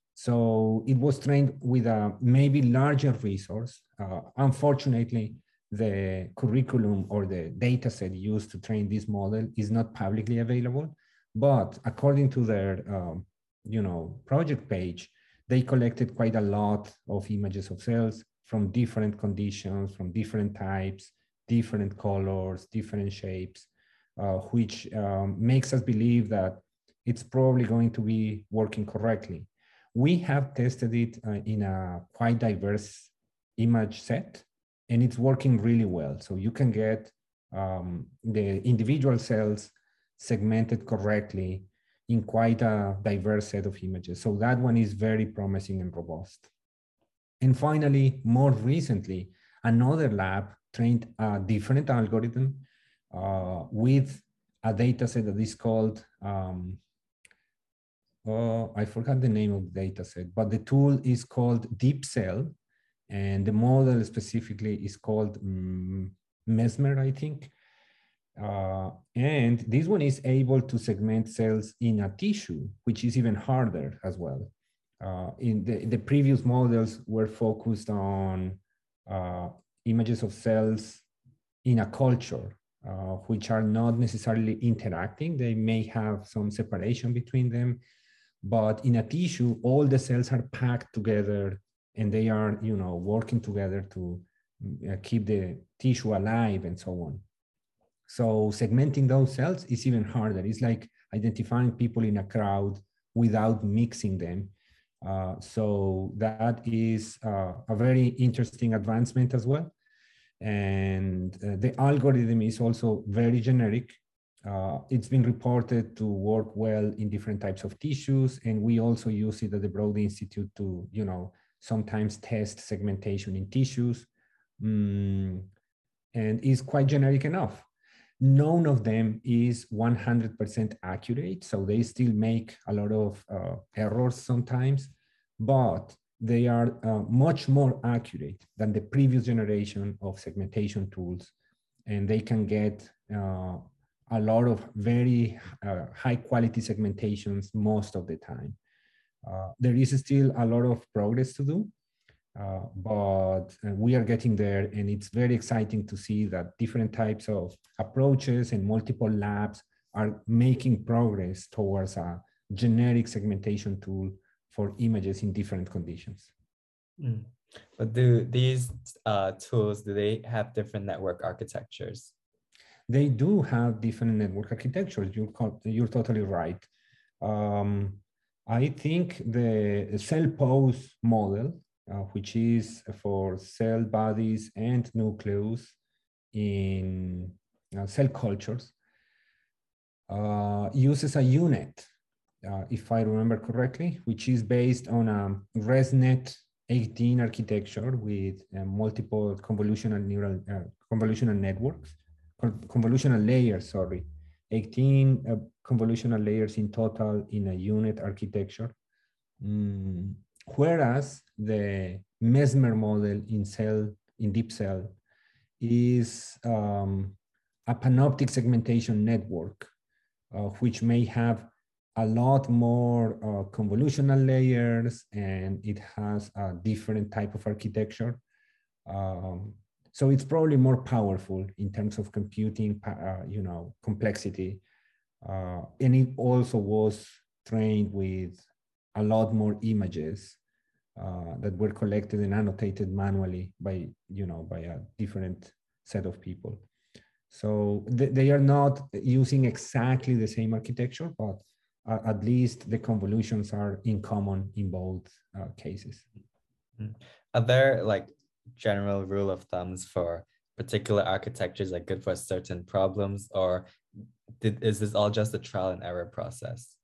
So it was trained with a maybe larger resource. Uh, unfortunately, the curriculum or the data set used to train this model is not publicly available, but according to their um, you know, project page, they collected quite a lot of images of cells from different conditions, from different types, different colors, different shapes, uh, which um, makes us believe that it's probably going to be working correctly. We have tested it uh, in a quite diverse image set, and it's working really well. So you can get um, the individual cells segmented correctly in quite a diverse set of images. So that one is very promising and robust. And finally, more recently, another lab trained a different algorithm uh, with a data set that is called, um, oh, I forgot the name of the data set, but the tool is called DeepCell, and the model specifically is called um, Mesmer, I think. Uh, and this one is able to segment cells in a tissue, which is even harder as well. Uh, in the, the previous models were focused on uh, images of cells in a culture, uh, which are not necessarily interacting. They may have some separation between them, but in a tissue, all the cells are packed together and they are, you know, working together to uh, keep the tissue alive and so on. So segmenting those cells is even harder. It's like identifying people in a crowd without mixing them. Uh, so that is uh, a very interesting advancement as well. And uh, the algorithm is also very generic. Uh, it's been reported to work well in different types of tissues. And we also use it at the Broad Institute to, you know, sometimes test segmentation in tissues. Mm, and is quite generic enough. None of them is one hundred percent accurate, so they still make a lot of uh, errors sometimes, but they are uh, much more accurate than the previous generation of segmentation tools, and they can get uh, a lot of very uh, high quality segmentations most of the time. Uh, there is still a lot of progress to do, Uh, but uh, we are getting there, and it's very exciting to see that different types of approaches and multiple labs are making progress towards a generic segmentation tool for images in different conditions. Mm. But do these uh, tools, do they have different network architectures? They do have different network architectures. You're, you're totally right. Um, I think the CellPose model, Uh, which is for cell bodies and nucleus in uh, cell cultures, uh, uses a UNet, uh, if I remember correctly, which is based on a ResNet eighteen architecture with uh, multiple convolutional neural uh, convolutional networks, convolutional layers, sorry, eighteen uh, convolutional layers in total in a UNet architecture. Mm. Whereas the Mesmer model in cell, in DeepCell, is um, a panoptic segmentation network, uh, which may have a lot more uh, convolutional layers, and it has a different type of architecture. Um, so it's probably more powerful in terms of computing, uh, you know, complexity. Uh, and it also was trained with a lot more images uh, that were collected and annotated manually by, you know, by a different set of people. So th they are not using exactly the same architecture, but uh, at least the convolutions are in common in both uh, cases. Are there like general rule of thumbs for particular architectures that are good for certain problems, or did, is this all just a trial and error process?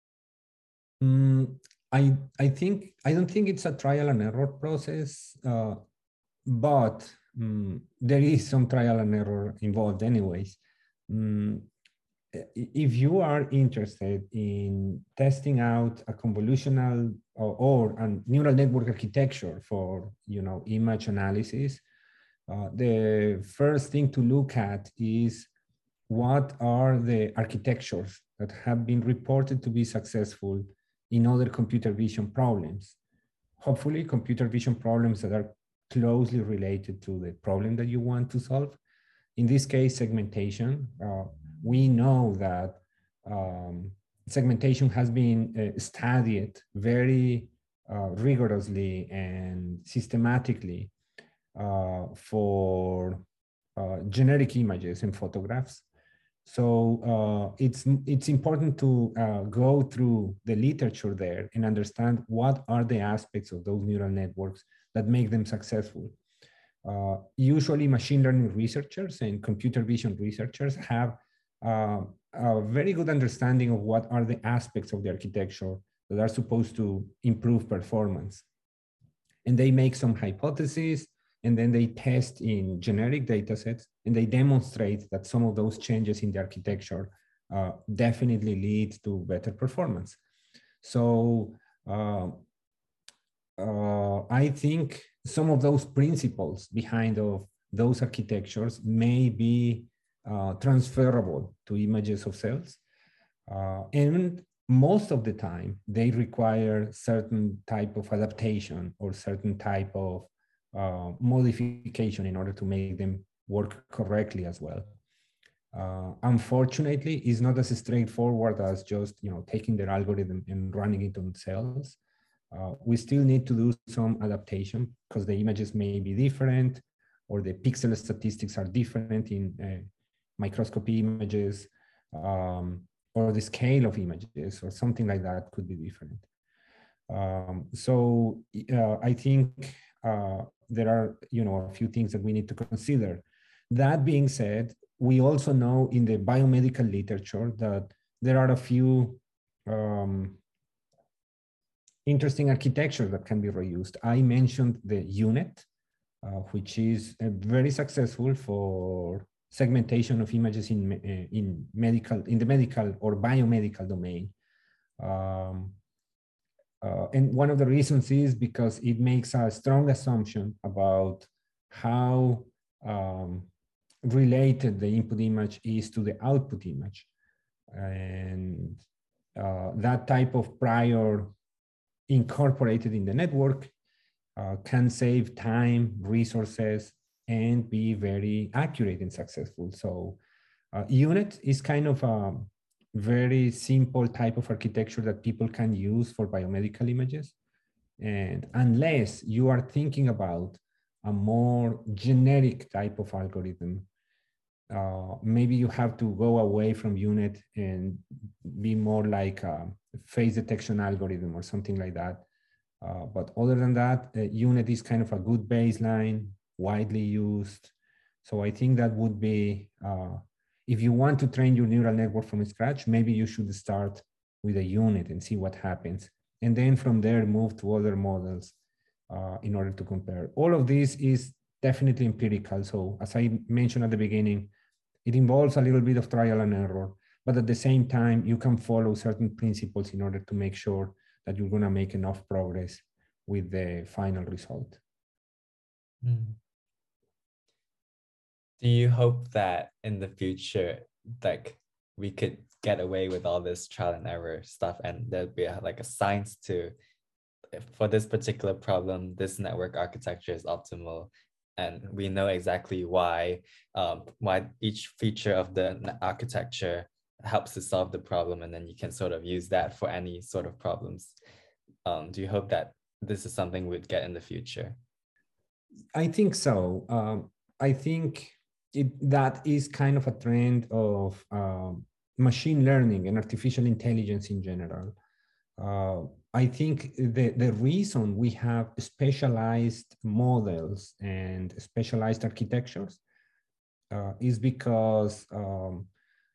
Mm, I, I think, I don't think it's a trial and error process, uh, but um, there is some trial and error involved anyways. Um, if you are interested in testing out a convolutional or, or a neural network architecture for, you know, image analysis, uh, the first thing to look at is what are the architectures that have been reported to be successful in other computer vision problems. Hopefully computer vision problems that are closely related to the problem that you want to solve. In this case, segmentation. Uh, we know that um, segmentation has been uh, studied very uh, rigorously and systematically uh, for uh, generic images and photographs. So uh, it's it's important to uh, go through the literature there and understand what are the aspects of those neural networks that make them successful. Uh, usually, machine learning researchers and computer vision researchers have uh, a very good understanding of what are the aspects of the architecture that are supposed to improve performance. And they make some hypotheses, and then they test in generic data sets, and they demonstrate that some of those changes in the architecture uh, definitely lead to better performance. So uh, uh, I think some of those principles behind of those architectures may be uh, transferable to images of cells. Uh, and most of the time, they require certain type of adaptation or certain type of uh, modification in order to make them work correctly as well. Uh, unfortunately, it's not as straightforward as just you know taking their algorithm and running it on cells. Uh, we still need to do some adaptation because the images may be different, or the pixel statistics are different in uh, microscopy images, um, or the scale of images, or something like that could be different. Um, so uh, I think uh, there are you know a few things that we need to consider. That being said, we also know in the biomedical literature that there are a few um, interesting architecture that can be reused. I mentioned the UNet, uh, which is uh, very successful for segmentation of images in, uh, in medical, in the medical or biomedical domain. Um, uh, and one of the reasons is because it makes a strong assumption about how um, related the input image is to the output image. And uh, that type of prior incorporated in the network uh, can save time, resources, and be very accurate and successful. So uh, UNet is kind of a very simple type of architecture that people can use for biomedical images. And unless you are thinking about a more generic type of algorithm, uh, maybe you have to go away from UNet and be more like a face detection algorithm or something like that. Uh, but other than that, uh, UNet is kind of a good baseline, widely used. So I think that would be, uh, if you want to train your neural network from scratch, maybe you should start with a UNet and see what happens. And then from there, move to other models uh, in order to compare. All of this is definitely empirical. So as I mentioned at the beginning, it involves a little bit of trial and error, but at the same time, you can follow certain principles in order to make sure that you're going to make enough progress with the final result. Mm. Do you hope that in the future, like we could get away with all this trial and error stuff, and there'd be a, like a science to, for this particular problem, this network architecture is optimal, and we know exactly why um, why each feature of the architecture helps to solve the problem, and then you can sort of use that for any sort of problems. Um, do you hope that this is something we'd get in the future? I think so. Um, I think it, that is kind of a trend of um, machine learning and artificial intelligence in general. Uh, I think the, the reason we have specialized models and specialized architectures uh, is because um,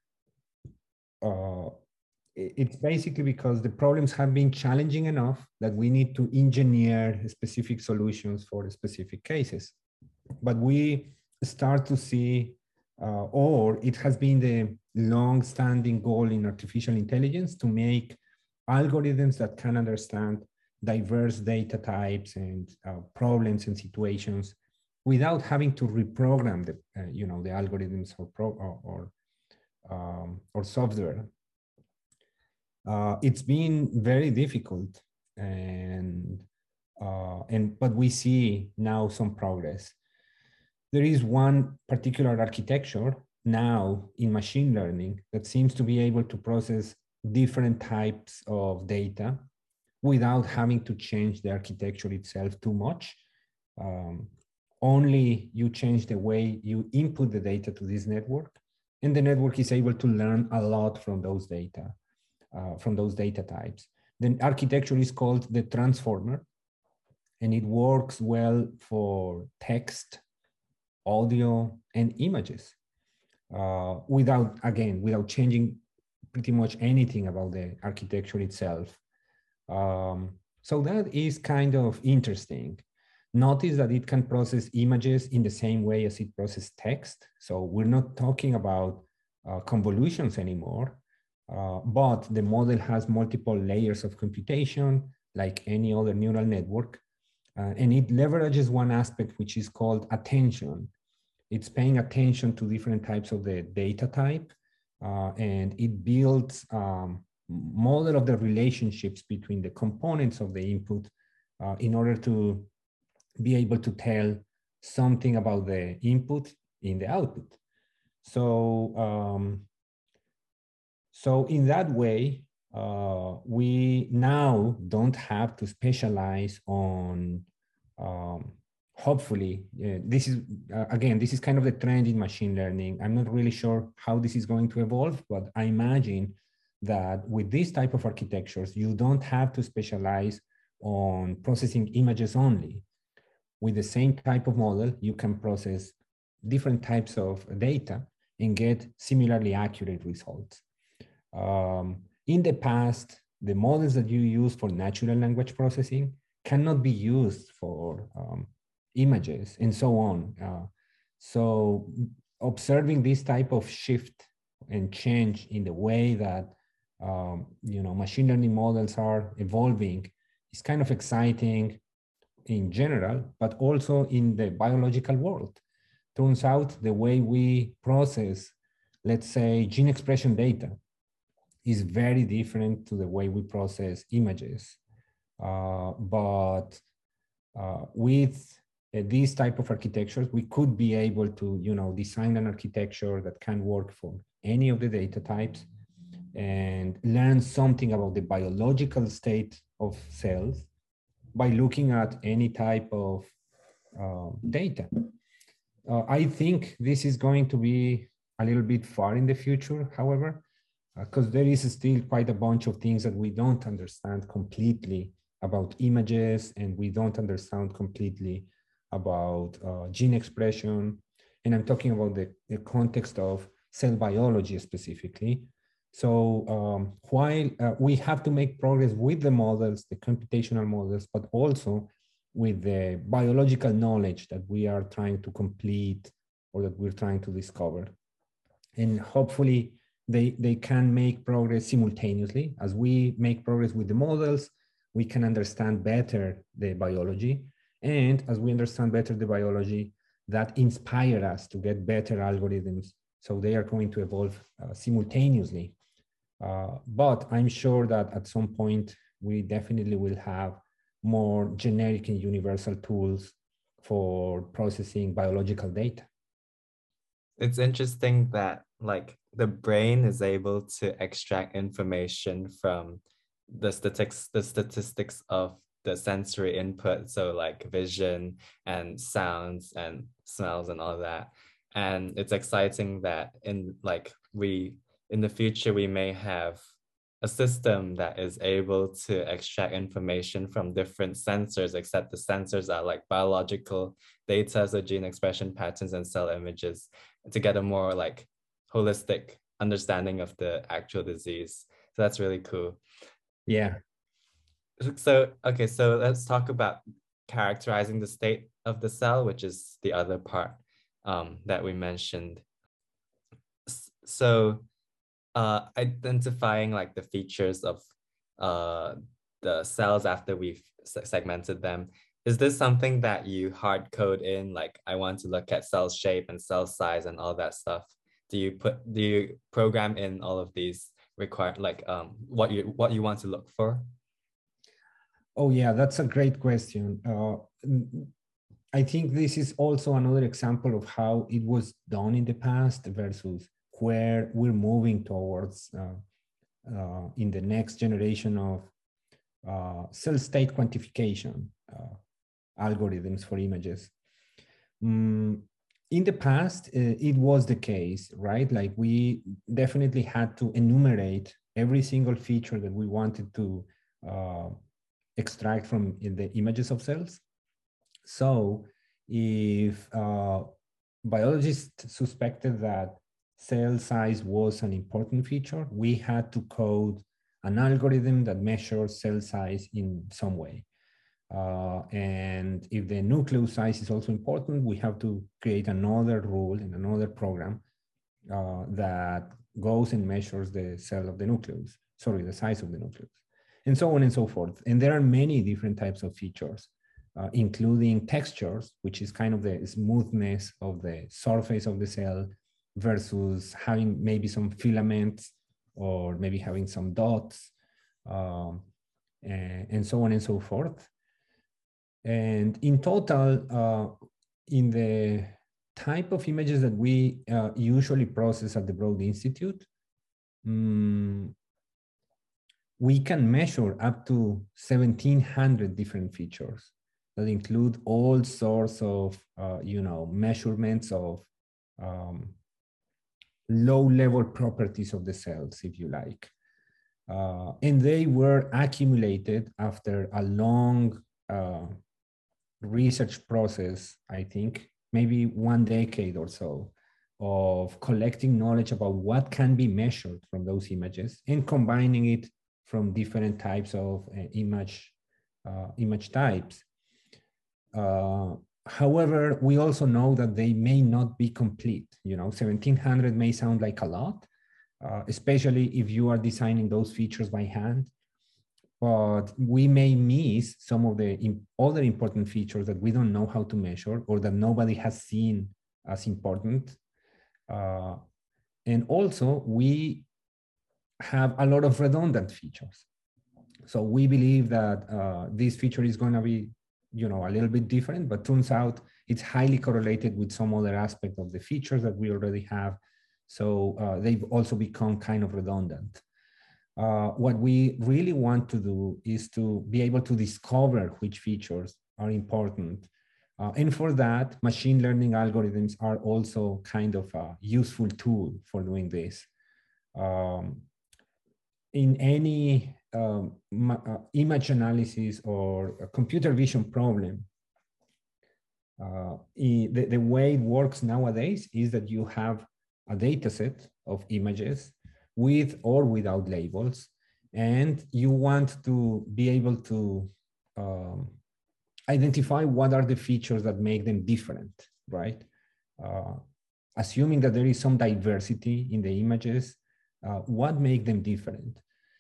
uh, it's basically because the problems have been challenging enough that we need to engineer specific solutions for specific cases. But we start to see, uh, or it has been the long-standing goal in artificial intelligence to make algorithms that can understand diverse data types and uh, problems and situations without having to reprogram the, uh, you know, the algorithms or pro or or, um, or software. Uh, it's been very difficult, and uh, and but we see now some progress. There is one particular architecture now in machine learning that seems to be able to process different types of data without having to change the architecture itself too much. Um, only you change the way you input the data to this network, and the network is able to learn a lot from those data, uh, from those data types. The architecture is called the transformer, and it works well for text, audio, and images uh, without, again, without changing pretty much anything about the architecture itself. Um, so that is kind of interesting. Notice that it can process images in the same way as it processes text. So we're not talking about uh, convolutions anymore, uh, but the model has multiple layers of computation like any other neural network. Uh, and it leverages one aspect, which is called attention. It's paying attention to different types of the data type, uh, and it builds um, model of the relationships between the components of the input uh, in order to be able to tell something about the input in the output. So, um, so in that way, uh, we now don't have to specialize on, um, hopefully, uh, this is, uh, again, this is kind of the trend in machine learning. I'm not really sure how this is going to evolve, but I imagine that with this type of architectures, you don't have to specialize on processing images only. With the same type of model, you can process different types of data and get similarly accurate results. Um, in the past, the models that you use for natural language processing cannot be used for um, images and so on. Uh, so observing this type of shift and change in the way that um, you know, machine learning models are evolving is kind of exciting in general, but also in the biological world. Turns out the way we process, let's say, gene expression data is very different to the way we process images. Uh, but uh, with uh, these type of architectures, we could be able to, you know, design an architecture that can work for any of the data types and learn something about the biological state of cells by looking at any type of uh, data. Uh, I think this is going to be a little bit far in the future, however, because uh, there is still quite a bunch of things that we don't understand completely about images, and we don't understand completely about uh, gene expression. And I'm talking about the, the context of cell biology specifically. So um, while uh, we have to make progress with the models, the computational models, but also with the biological knowledge that we are trying to complete or that we're trying to discover. And hopefully they, they can make progress simultaneously. As we make progress with the models, we can understand better the biology. And as we understand better the biology, that inspire us to get better algorithms. So they are going to evolve uh, simultaneously. Uh, but I'm sure that at some point, we definitely will have more generic and universal tools for processing biological data. It's interesting that like the brain is able to extract information from the statistics, the statistics of the sensory input. So like vision and sounds and smells and all that. And it's exciting that in like we, in the future, we may have a system that is able to extract information from different sensors, except the sensors are like biological data, so gene expression patterns and cell images, to get a more like holistic understanding of the actual disease. So that's really cool. Yeah. So, okay, so let's talk about characterizing the state of the cell, which is the other part um, that we mentioned. So uh, identifying like the features of uh, the cells after we've segmented them. Is this something that you hard code in? Like, I want to look at cell shape and cell size and all that stuff. Do you put, do you program in all of these required, like um, what you, what you want to look for? Oh yeah, that's a great question. Uh, I think this is also another example of how it was done in the past versus where we're moving towards uh, uh, in the next generation of uh, cell state quantification uh, algorithms for images. Mm, in the past, uh, it was the case, right? Like we definitely had to enumerate every single feature that we wanted to uh, extract from in the images of cells. So if uh, biologists suspected that cell size was an important feature, we had to code an algorithm that measures cell size in some way. Uh, and if the nucleus size is also important, we have to create another rule and another program uh, that goes and measures the cell of the nucleus, sorry, the size of the nucleus, and so on and so forth. And there are many different types of features, uh, including textures, which is kind of the smoothness of the surface of the cell versus having maybe some filaments or maybe having some dots, um, and, and so on and so forth. And in total, uh, in the type of images that we uh, usually process at the Broad Institute, um, we can measure up to seventeen hundred different features that include all sorts of, uh, you know, measurements of um, low-level properties of the cells, if you like. Uh, and they were accumulated after a long uh, research process, I think, maybe one decade or so, of collecting knowledge about what can be measured from those images and combining it from different types of uh, image, uh, image types. Uh, however, we also know that they may not be complete. You know, seventeen hundred may sound like a lot, uh, especially if you are designing those features by hand. But we may miss some of the other important features that we don't know how to measure or that nobody has seen as important. Uh, and also, we have a lot of redundant features. So we believe that uh, this feature is going to be, you know, a little bit different, but turns out it's highly correlated with some other aspect of the features that we already have. So uh, they've also become kind of redundant. Uh, what we really want to do is to be able to discover which features are important. Uh, and for that, machine learning algorithms are also kind of a useful tool for doing this. Um, in any um, uh, image analysis or a computer vision problem, uh, the, the way it works nowadays is that you have a data set of images with or without labels, and you want to be able to um, identify what are the features that make them different, right? Uh, assuming that there is some diversity in the images, uh, what make them different?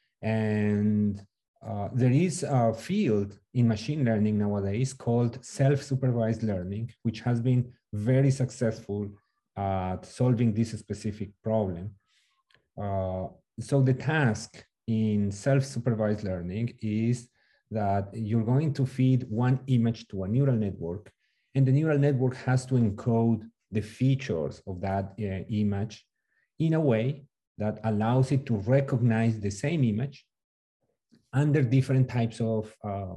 And uh, there is a field in machine learning nowadays called self-supervised learning, which has been very successful at solving this specific problem. Uh, so the task in self-supervised learning is that you're going to feed one image to a neural network, and the neural network has to encode the features of that uh, image in a way that allows it to recognize the same image under different types of uh,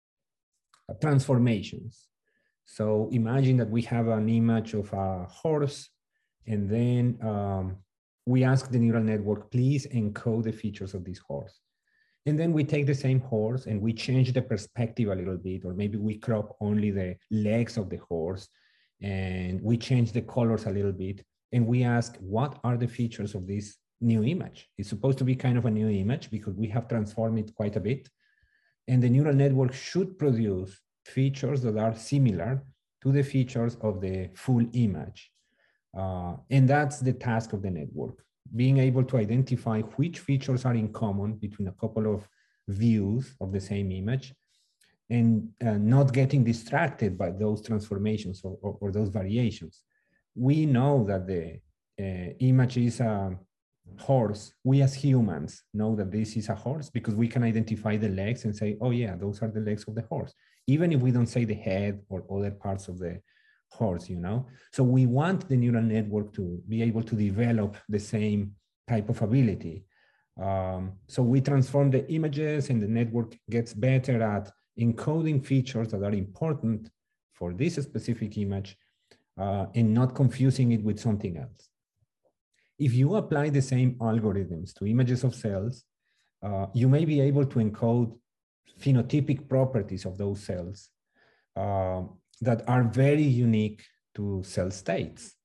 transformations. So imagine that we have an image of a horse, and then um, we ask the neural network, please encode the features of this horse. And then we take the same horse and we change the perspective a little bit, or maybe we crop only the legs of the horse, and we change the colors a little bit. And we ask, what are the features of this new image? It's supposed to be kind of a new image because we have transformed it quite a bit. And the neural network should produce features that are similar to the features of the full image. Uh, and that's the task of the network, being able to identify which features are in common between a couple of views of the same image, and uh, not getting distracted by those transformations or, or, or those variations. We know that the uh, image is a, horse, we as humans know that this is a horse because we can identify the legs and say, oh yeah, those are the legs of the horse, even if we don't say the head or other parts of the horse, you know? So we want the neural network to be able to develop the same type of ability. Um, so we transform the images and the network gets better at encoding features that are important for this specific image uh, and not confusing it with something else. If you apply the same algorithms to images of cells, uh, you may be able to encode phenotypic properties of those cells uh, that are very unique to cell states.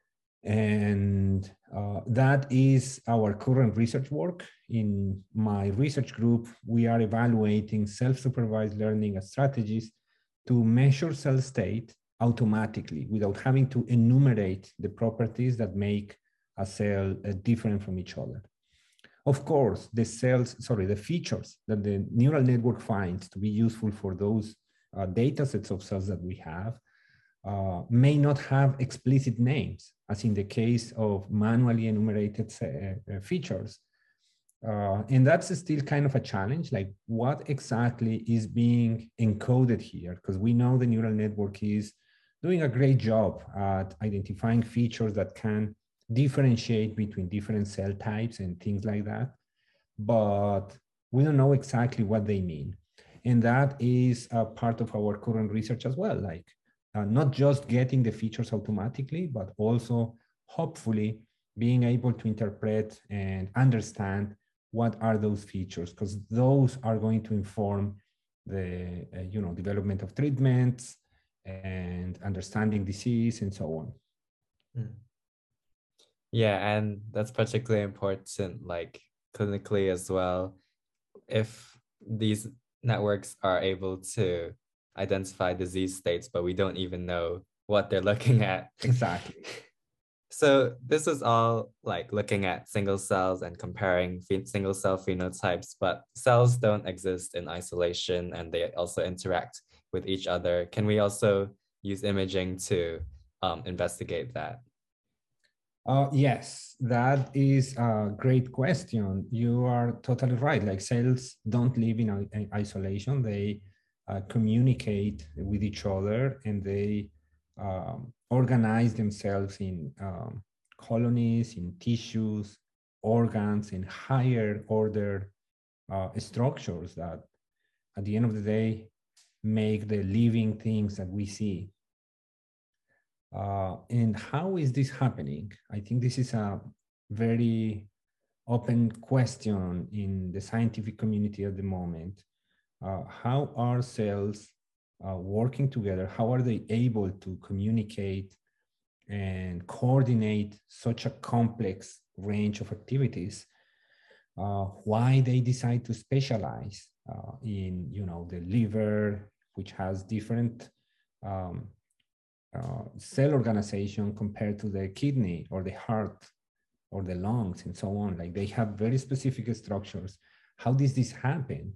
And uh, that is our current research work. In my research group, we are evaluating self-supervised learning strategies to measure cell state automatically without having to enumerate the properties that make a cell uh, different from each other. Of course, the cells, sorry, the features that the neural network finds to be useful for those uh, data sets of cells that we have uh, may not have explicit names, as in the case of manually enumerated uh, features. Uh, and that's still kind of a challenge, like what exactly is being encoded here? Because we know the neural network is doing a great job at identifying features that can differentiate between different cell types and things like that, but we don't know exactly what they mean. And that is a part of our current research as well, like uh, not just getting the features automatically, but also hopefully being able to interpret and understand what are those features, because those are going to inform the uh, you know, development of treatments and understanding disease and so on. Mm. Yeah, and that's particularly important, like clinically as well. If these networks are able to identify disease states, but we don't even know what they're looking at. Exactly. So this is all like looking at single cells and comparing single cell phenotypes, but cells don't exist in isolation and they also interact with each other. Can we also use imaging to um, investigate that? Uh, yes, that is a great question. You are totally right. Like cells don't live in, in isolation. They uh, communicate with each other and they um, organize themselves in um, colonies, in tissues, organs, and higher order uh, structures that at the end of the day make the living things that we see. Uh, and how is this happening? I think this is a very open question in the scientific community at the moment. Uh, how are cells uh, working together? How are they able to communicate and coordinate such a complex range of activities? Uh, why they decide to specialize uh, in, you know, the liver, which has different um, Uh, cell organization compared to the kidney or the heart or the lungs and so on. Like they have very specific structures. How does this happen?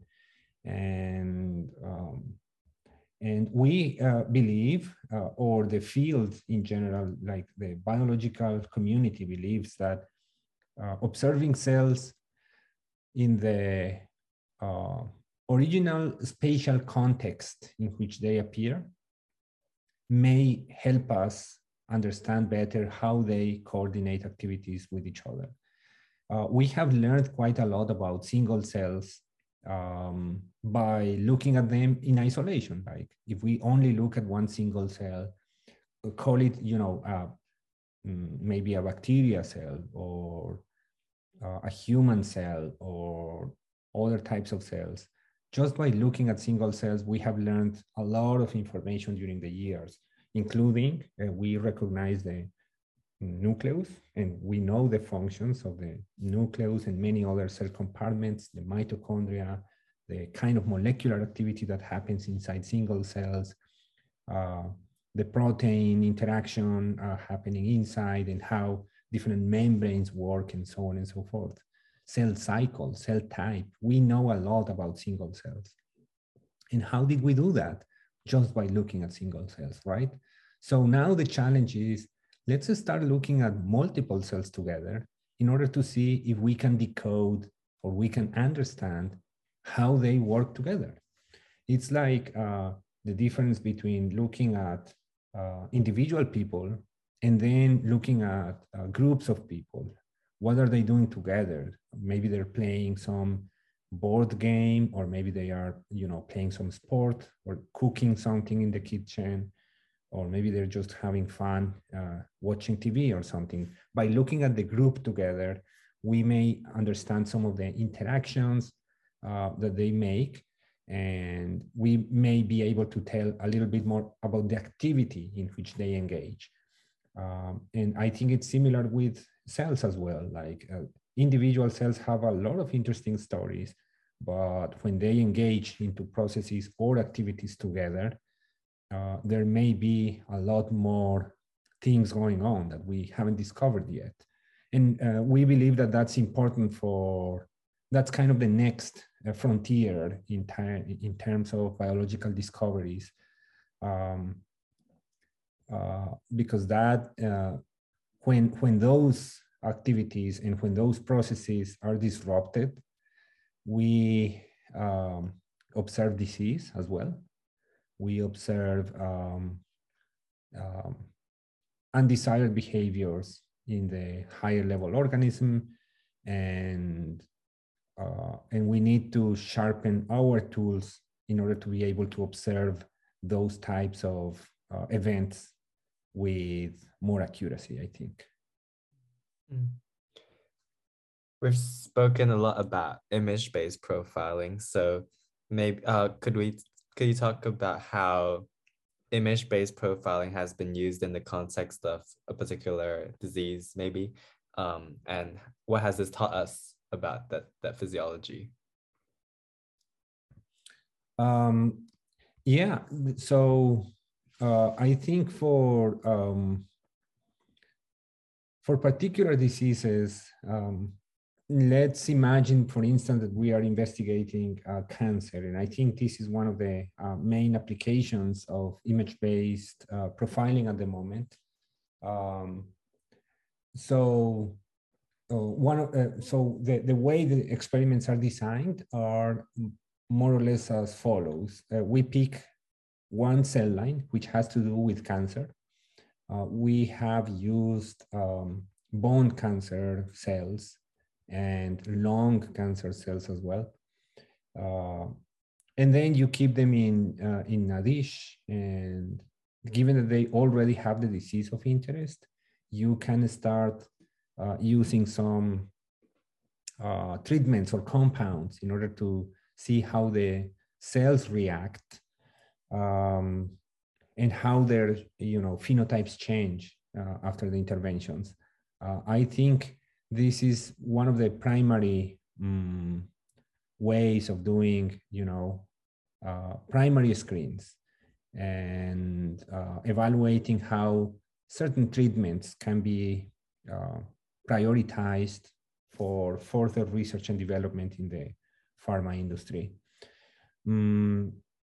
And um, and we uh, believe, uh, or the field in general, like the biological community believes that uh, observing cells in the uh, original spatial context in which they appear may help us understand better how they coordinate activities with each other. Uh, we have learned quite a lot about single cells um, by looking at them in isolation. Like if we only look at one single cell, call it, you know, uh, maybe a bacteria cell or uh, a human cell or other types of cells. Just by looking at single cells, we have learned a lot of information during the years, including uh, we recognize the nucleus and we know the functions of the nucleus and many other cell compartments, the mitochondria, the kind of molecular activity that happens inside single cells, uh, the protein interaction uh, happening inside and how different membranes work and so on and so forth. Cell cycle, cell type. We know a lot about single cells. And how did we do that? Just by looking at single cells, right? So now the challenge is, let's start looking at multiple cells together in order to see if we can decode or we can understand how they work together. It's like uh, the difference between looking at uh, individual people and then looking at uh, groups of people. What are they doing together? Maybe they're playing some board game, or maybe they are, you know, playing some sport or cooking something in the kitchen, or maybe they're just having fun uh, watching T V or something. By looking at the group together, we may understand some of the interactions uh, that they make, and we may be able to tell a little bit more about the activity in which they engage. Um, and I think it's similar with cells as well. Like uh, individual cells have a lot of interesting stories, but when they engage into processes or activities together, uh, there may be a lot more things going on that we haven't discovered yet. And uh, we believe that that's important for, that's kind of the next uh, frontier in, in terms of biological discoveries. Um, uh, because that, uh, when, when those activities and when those processes are disrupted, we um, observe disease as well. We observe um, um, undesired behaviors in the higher level organism, and uh, and we need to sharpen our tools in order to be able to observe those types of uh, events with more accuracy, I think. Mm. We've spoken a lot about image-based profiling, so maybe uh, could we could you talk about how image-based profiling has been used in the context of a particular disease, maybe, um, and what has this taught us about that that physiology? Um, yeah, so uh, I think for um, for particular diseases, um, let's imagine, for instance, that we are investigating uh, cancer. And I think this is one of the uh, main applications of image-based uh, profiling at the moment. Um, so uh, one of, uh, so the, the way the experiments are designed are more or less as follows. Uh, we pick one cell line, which has to do with cancer. Uh, we have used um, bone cancer cells and lung cancer cells as well. Uh, and then you keep them in, uh, in a dish, and given that they already have the disease of interest, you can start uh, using some uh, treatments or compounds in order to see how the cells react um, and how their, you know, phenotypes change uh, after the interventions. Uh, I think this is one of the primary um, ways of doing, you know, uh, primary screens and uh, evaluating how certain treatments can be uh, prioritized for further research and development in the pharma industry. Um,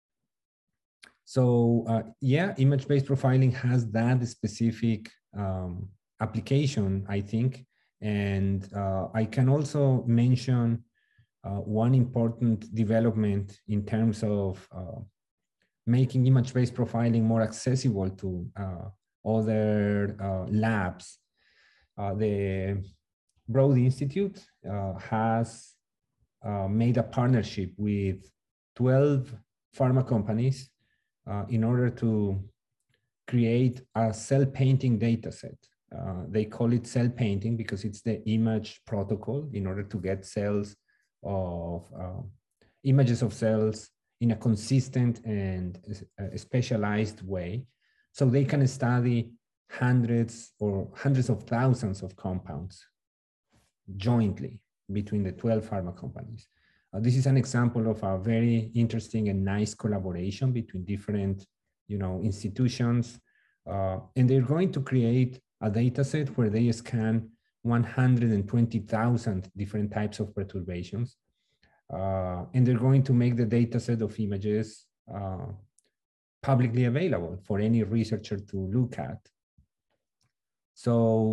so uh, yeah, image-based profiling has that specific um, application, I think. And uh, I can also mention uh, one important development in terms of uh, making image-based profiling more accessible to uh, other uh, labs. Uh, the Broad Institute uh, has uh, made a partnership with twelve pharma companies uh, in order to create a cell painting data set. Uh, they call it cell painting because it's the image protocol in order to get cells of uh, images of cells in a consistent and a specialized way. So they can study hundreds or hundreds of thousands of compounds jointly between the twelve pharma companies. Uh, this is an example of a very interesting and nice collaboration between different, you know, institutions. Uh, and they're going to create a data set where they scan one hundred twenty thousand different types of perturbations. Uh, and they're going to make the data set of images uh, publicly available for any researcher to look at. So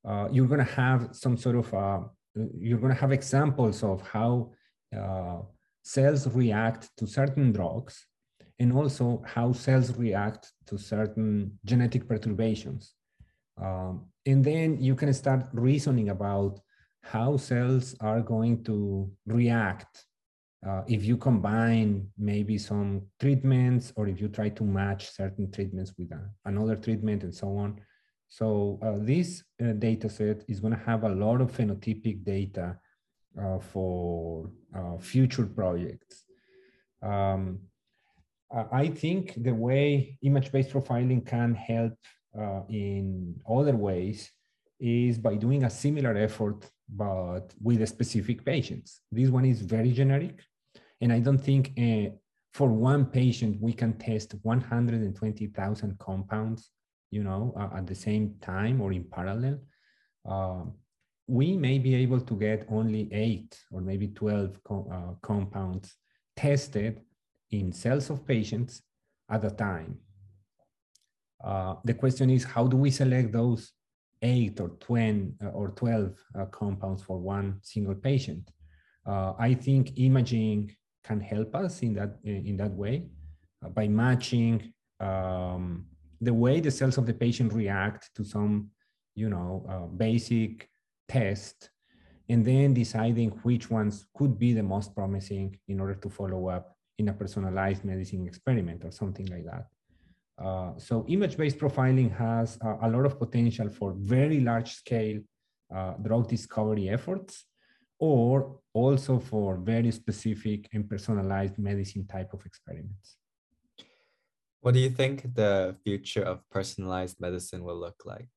uh, you're going to have some sort of, uh, you're going to have examples of how uh, cells react to certain drugs, and also how cells react to certain genetic perturbations. Um, and then you can start reasoning about how cells are going to react uh, if you combine maybe some treatments, or if you try to match certain treatments with a, another treatment and so on. So uh, this uh, data set is going to have a lot of phenotypic data uh, for uh, future projects. Um, I think the way image-based profiling can help uh, in other ways is by doing a similar effort, but with a specific patients. This one is very generic, and I don't think uh, for one patient we can test one hundred twenty thousand compounds, you know, uh, at the same time or in parallel. Uh, we may be able to get only eight or maybe twelve co uh, compounds tested in cells of patients at a time. Uh, the question is, how do we select those eight or twenty uh, or twelve uh, compounds for one single patient? Uh, I think imaging can help us in that, in that way uh, by matching um, the way the cells of the patient react to some, you know, uh, basic test, and then deciding which ones could be the most promising in order to follow up in a personalized medicine experiment or something like that. Uh, so image-based profiling has uh, a lot of potential for very large-scale uh, drug discovery efforts, or also for very specific and personalized medicine type of experiments. What do you think the future of personalized medicine will look like?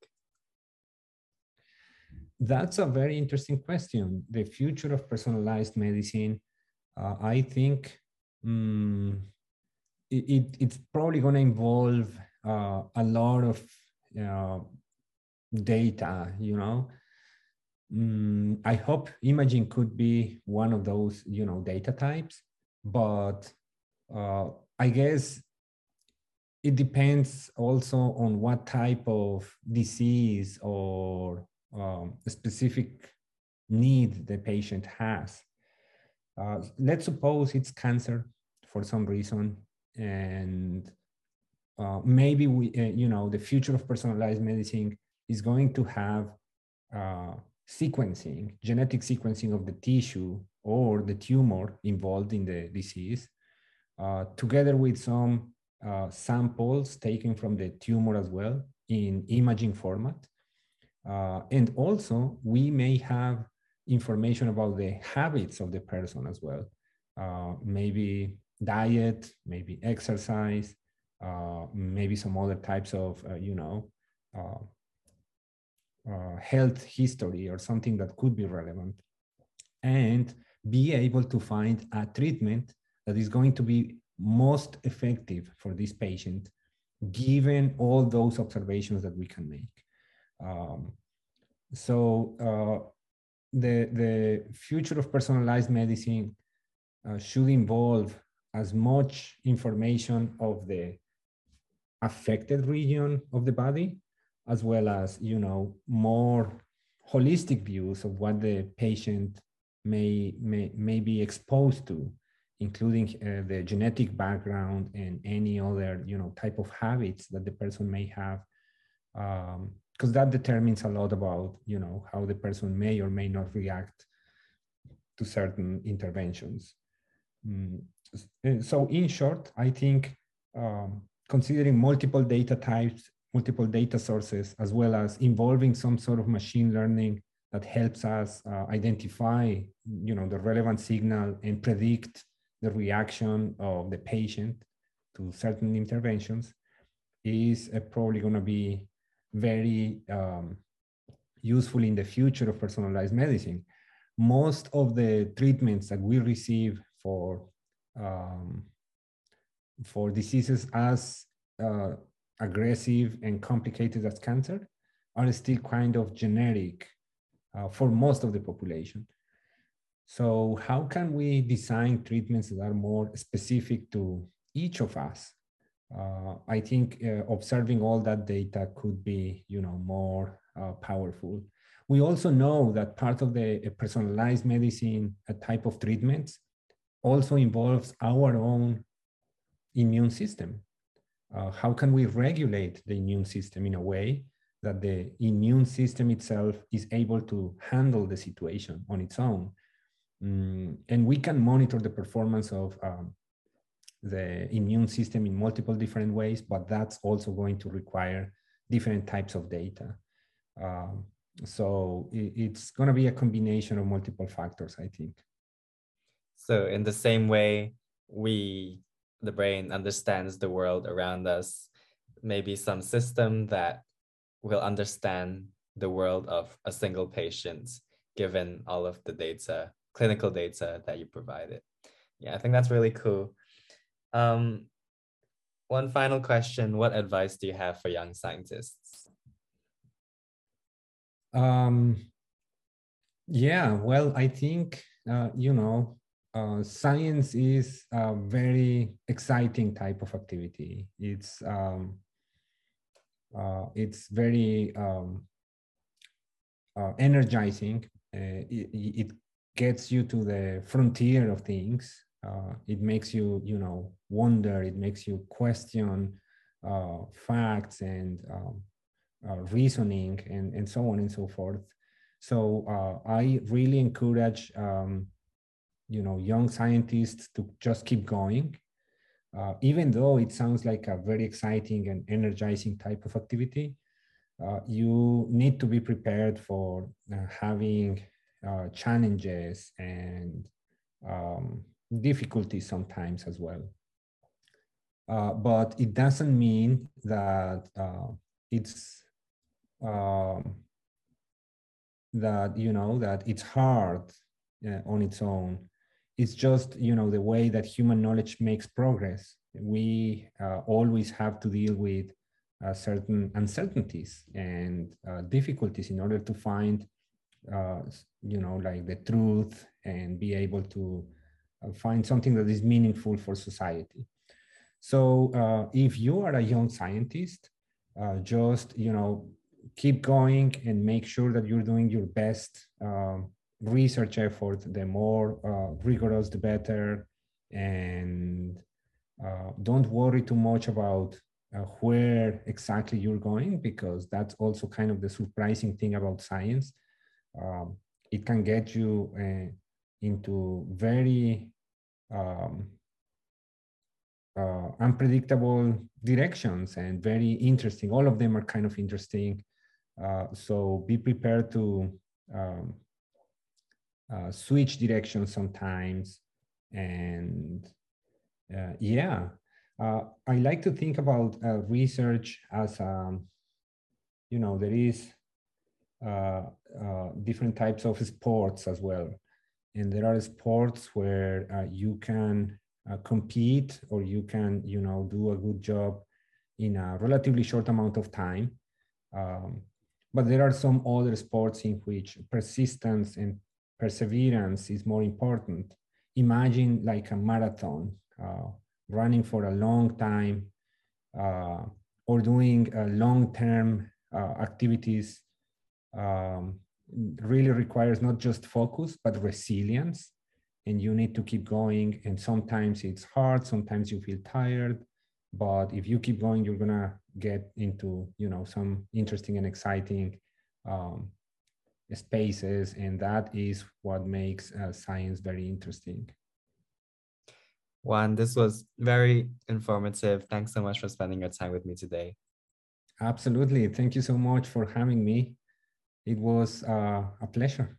That's a very interesting question. The future of personalized medicine, uh, I think um, it, it, it's probably going to involve uh, a lot of uh, data, you know. Mm, I hope imaging could be one of those, you know, data types, but uh, I guess it depends also on what type of disease or um, specific need the patient has. Uh, let's suppose it's cancer for some reason, and uh, maybe we, uh, you know, the future of personalized medicine is going to have uh, sequencing, genetic sequencing of the tissue or the tumor involved in the disease, uh, together with some uh, samples taken from the tumor as well in imaging format. Uh, and also, we may have information about the habits of the person as well. Uh, maybe diet, maybe exercise, uh, maybe some other types of, uh, you know, uh, uh, health history or something that could be relevant, and be able to find a treatment that is going to be most effective for this patient, given all those observations that we can make. Um, so uh, the, the future of personalized medicine uh, should involve as much information of the affected region of the body, as well as, you know, more holistic views of what the patient may, may, may be exposed to, including uh, the genetic background and any other, you know, type of habits that the person may have, because um, that determines a lot about, you know, how the person may or may not react to certain interventions. Mm. So in short, I think um, considering multiple data types, multiple data sources, as well as involving some sort of machine learning that helps us uh, identify, you know, the relevant signal and predict the reaction of the patient to certain interventions, is uh, probably going to be very um, useful in the future of personalized medicine. Most of the treatments that we receive for um, for diseases as uh, aggressive and complicated as cancer are still kind of generic uh, for most of the population. So how can we design treatments that are more specific to each of us? Uh, I think uh, observing all that data could be, you know, more uh, powerful. We also know that part of the personalized medicine a type of treatments also involves our own immune system. Uh, how can we regulate the immune system in a way that the immune system itself is able to handle the situation on its own? Mm, and we can monitor the performance of um, the immune system in multiple different ways, but that's also going to require different types of data. Um, so it, it's going to be a combination of multiple factors, I think. So in the same way, we, the brain, understands the world around us, maybe some system that will understand the world of a single patient, given all of the data, clinical data that you provided. Yeah, I think that's really cool. Um, one final question, what advice do you have for young scientists? Um, yeah, well, I think, uh, you know, uh, science is a very exciting type of activity. It's, um, uh, it's very um, uh, energizing. Uh, it, it gets you to the frontier of things. Uh, it makes you, you know, wonder. It makes you question uh, facts and um, uh, reasoning and, and so on and so forth. So uh, I really encourage, um, you know, young scientists to just keep going, uh, even though it sounds like a very exciting and energizing type of activity. Uh, you need to be prepared for uh, having uh, challenges and um, difficulties sometimes as well. Uh, but it doesn't mean that uh, it's um, that you know that it's hard uh, on its own. It's just you know the way that human knowledge makes progress. We uh, always have to deal with uh, certain uncertainties and uh, difficulties in order to find uh, you know like the truth and be able to uh, find something that is meaningful for society. So uh, if you are a young scientist, uh, just you know keep going and make sure that you're doing your best um, research effort. The more uh, rigorous, the better. And uh, don't worry too much about uh, where exactly you're going, because that's also kind of the surprising thing about science. Um, it can get you uh, into very um, uh, unpredictable directions and very interesting. All of them are kind of interesting. Uh, so be prepared to um, uh, switch directions sometimes. And uh, yeah, uh, I like to think about uh, research as, um, you know, there is uh, uh, different types of sports as well. And there are sports where uh, you can uh, compete, or you can, you know, do a good job in a relatively short amount of time. Um, but there are some other sports in which persistence and perseverance is more important. Imagine like a marathon, uh, running for a long time, uh, or doing uh, long-term uh, activities. Um, really requires not just focus, but resilience. And you need to keep going. And sometimes it's hard, sometimes you feel tired. But if you keep going, you're gonna get into, you know, some interesting and exciting um, spaces. And that is what makes uh, science very interesting. Juan, this was very informative. Thanks so much for spending your time with me today. Absolutely. Thank you so much for having me. It was uh, a pleasure.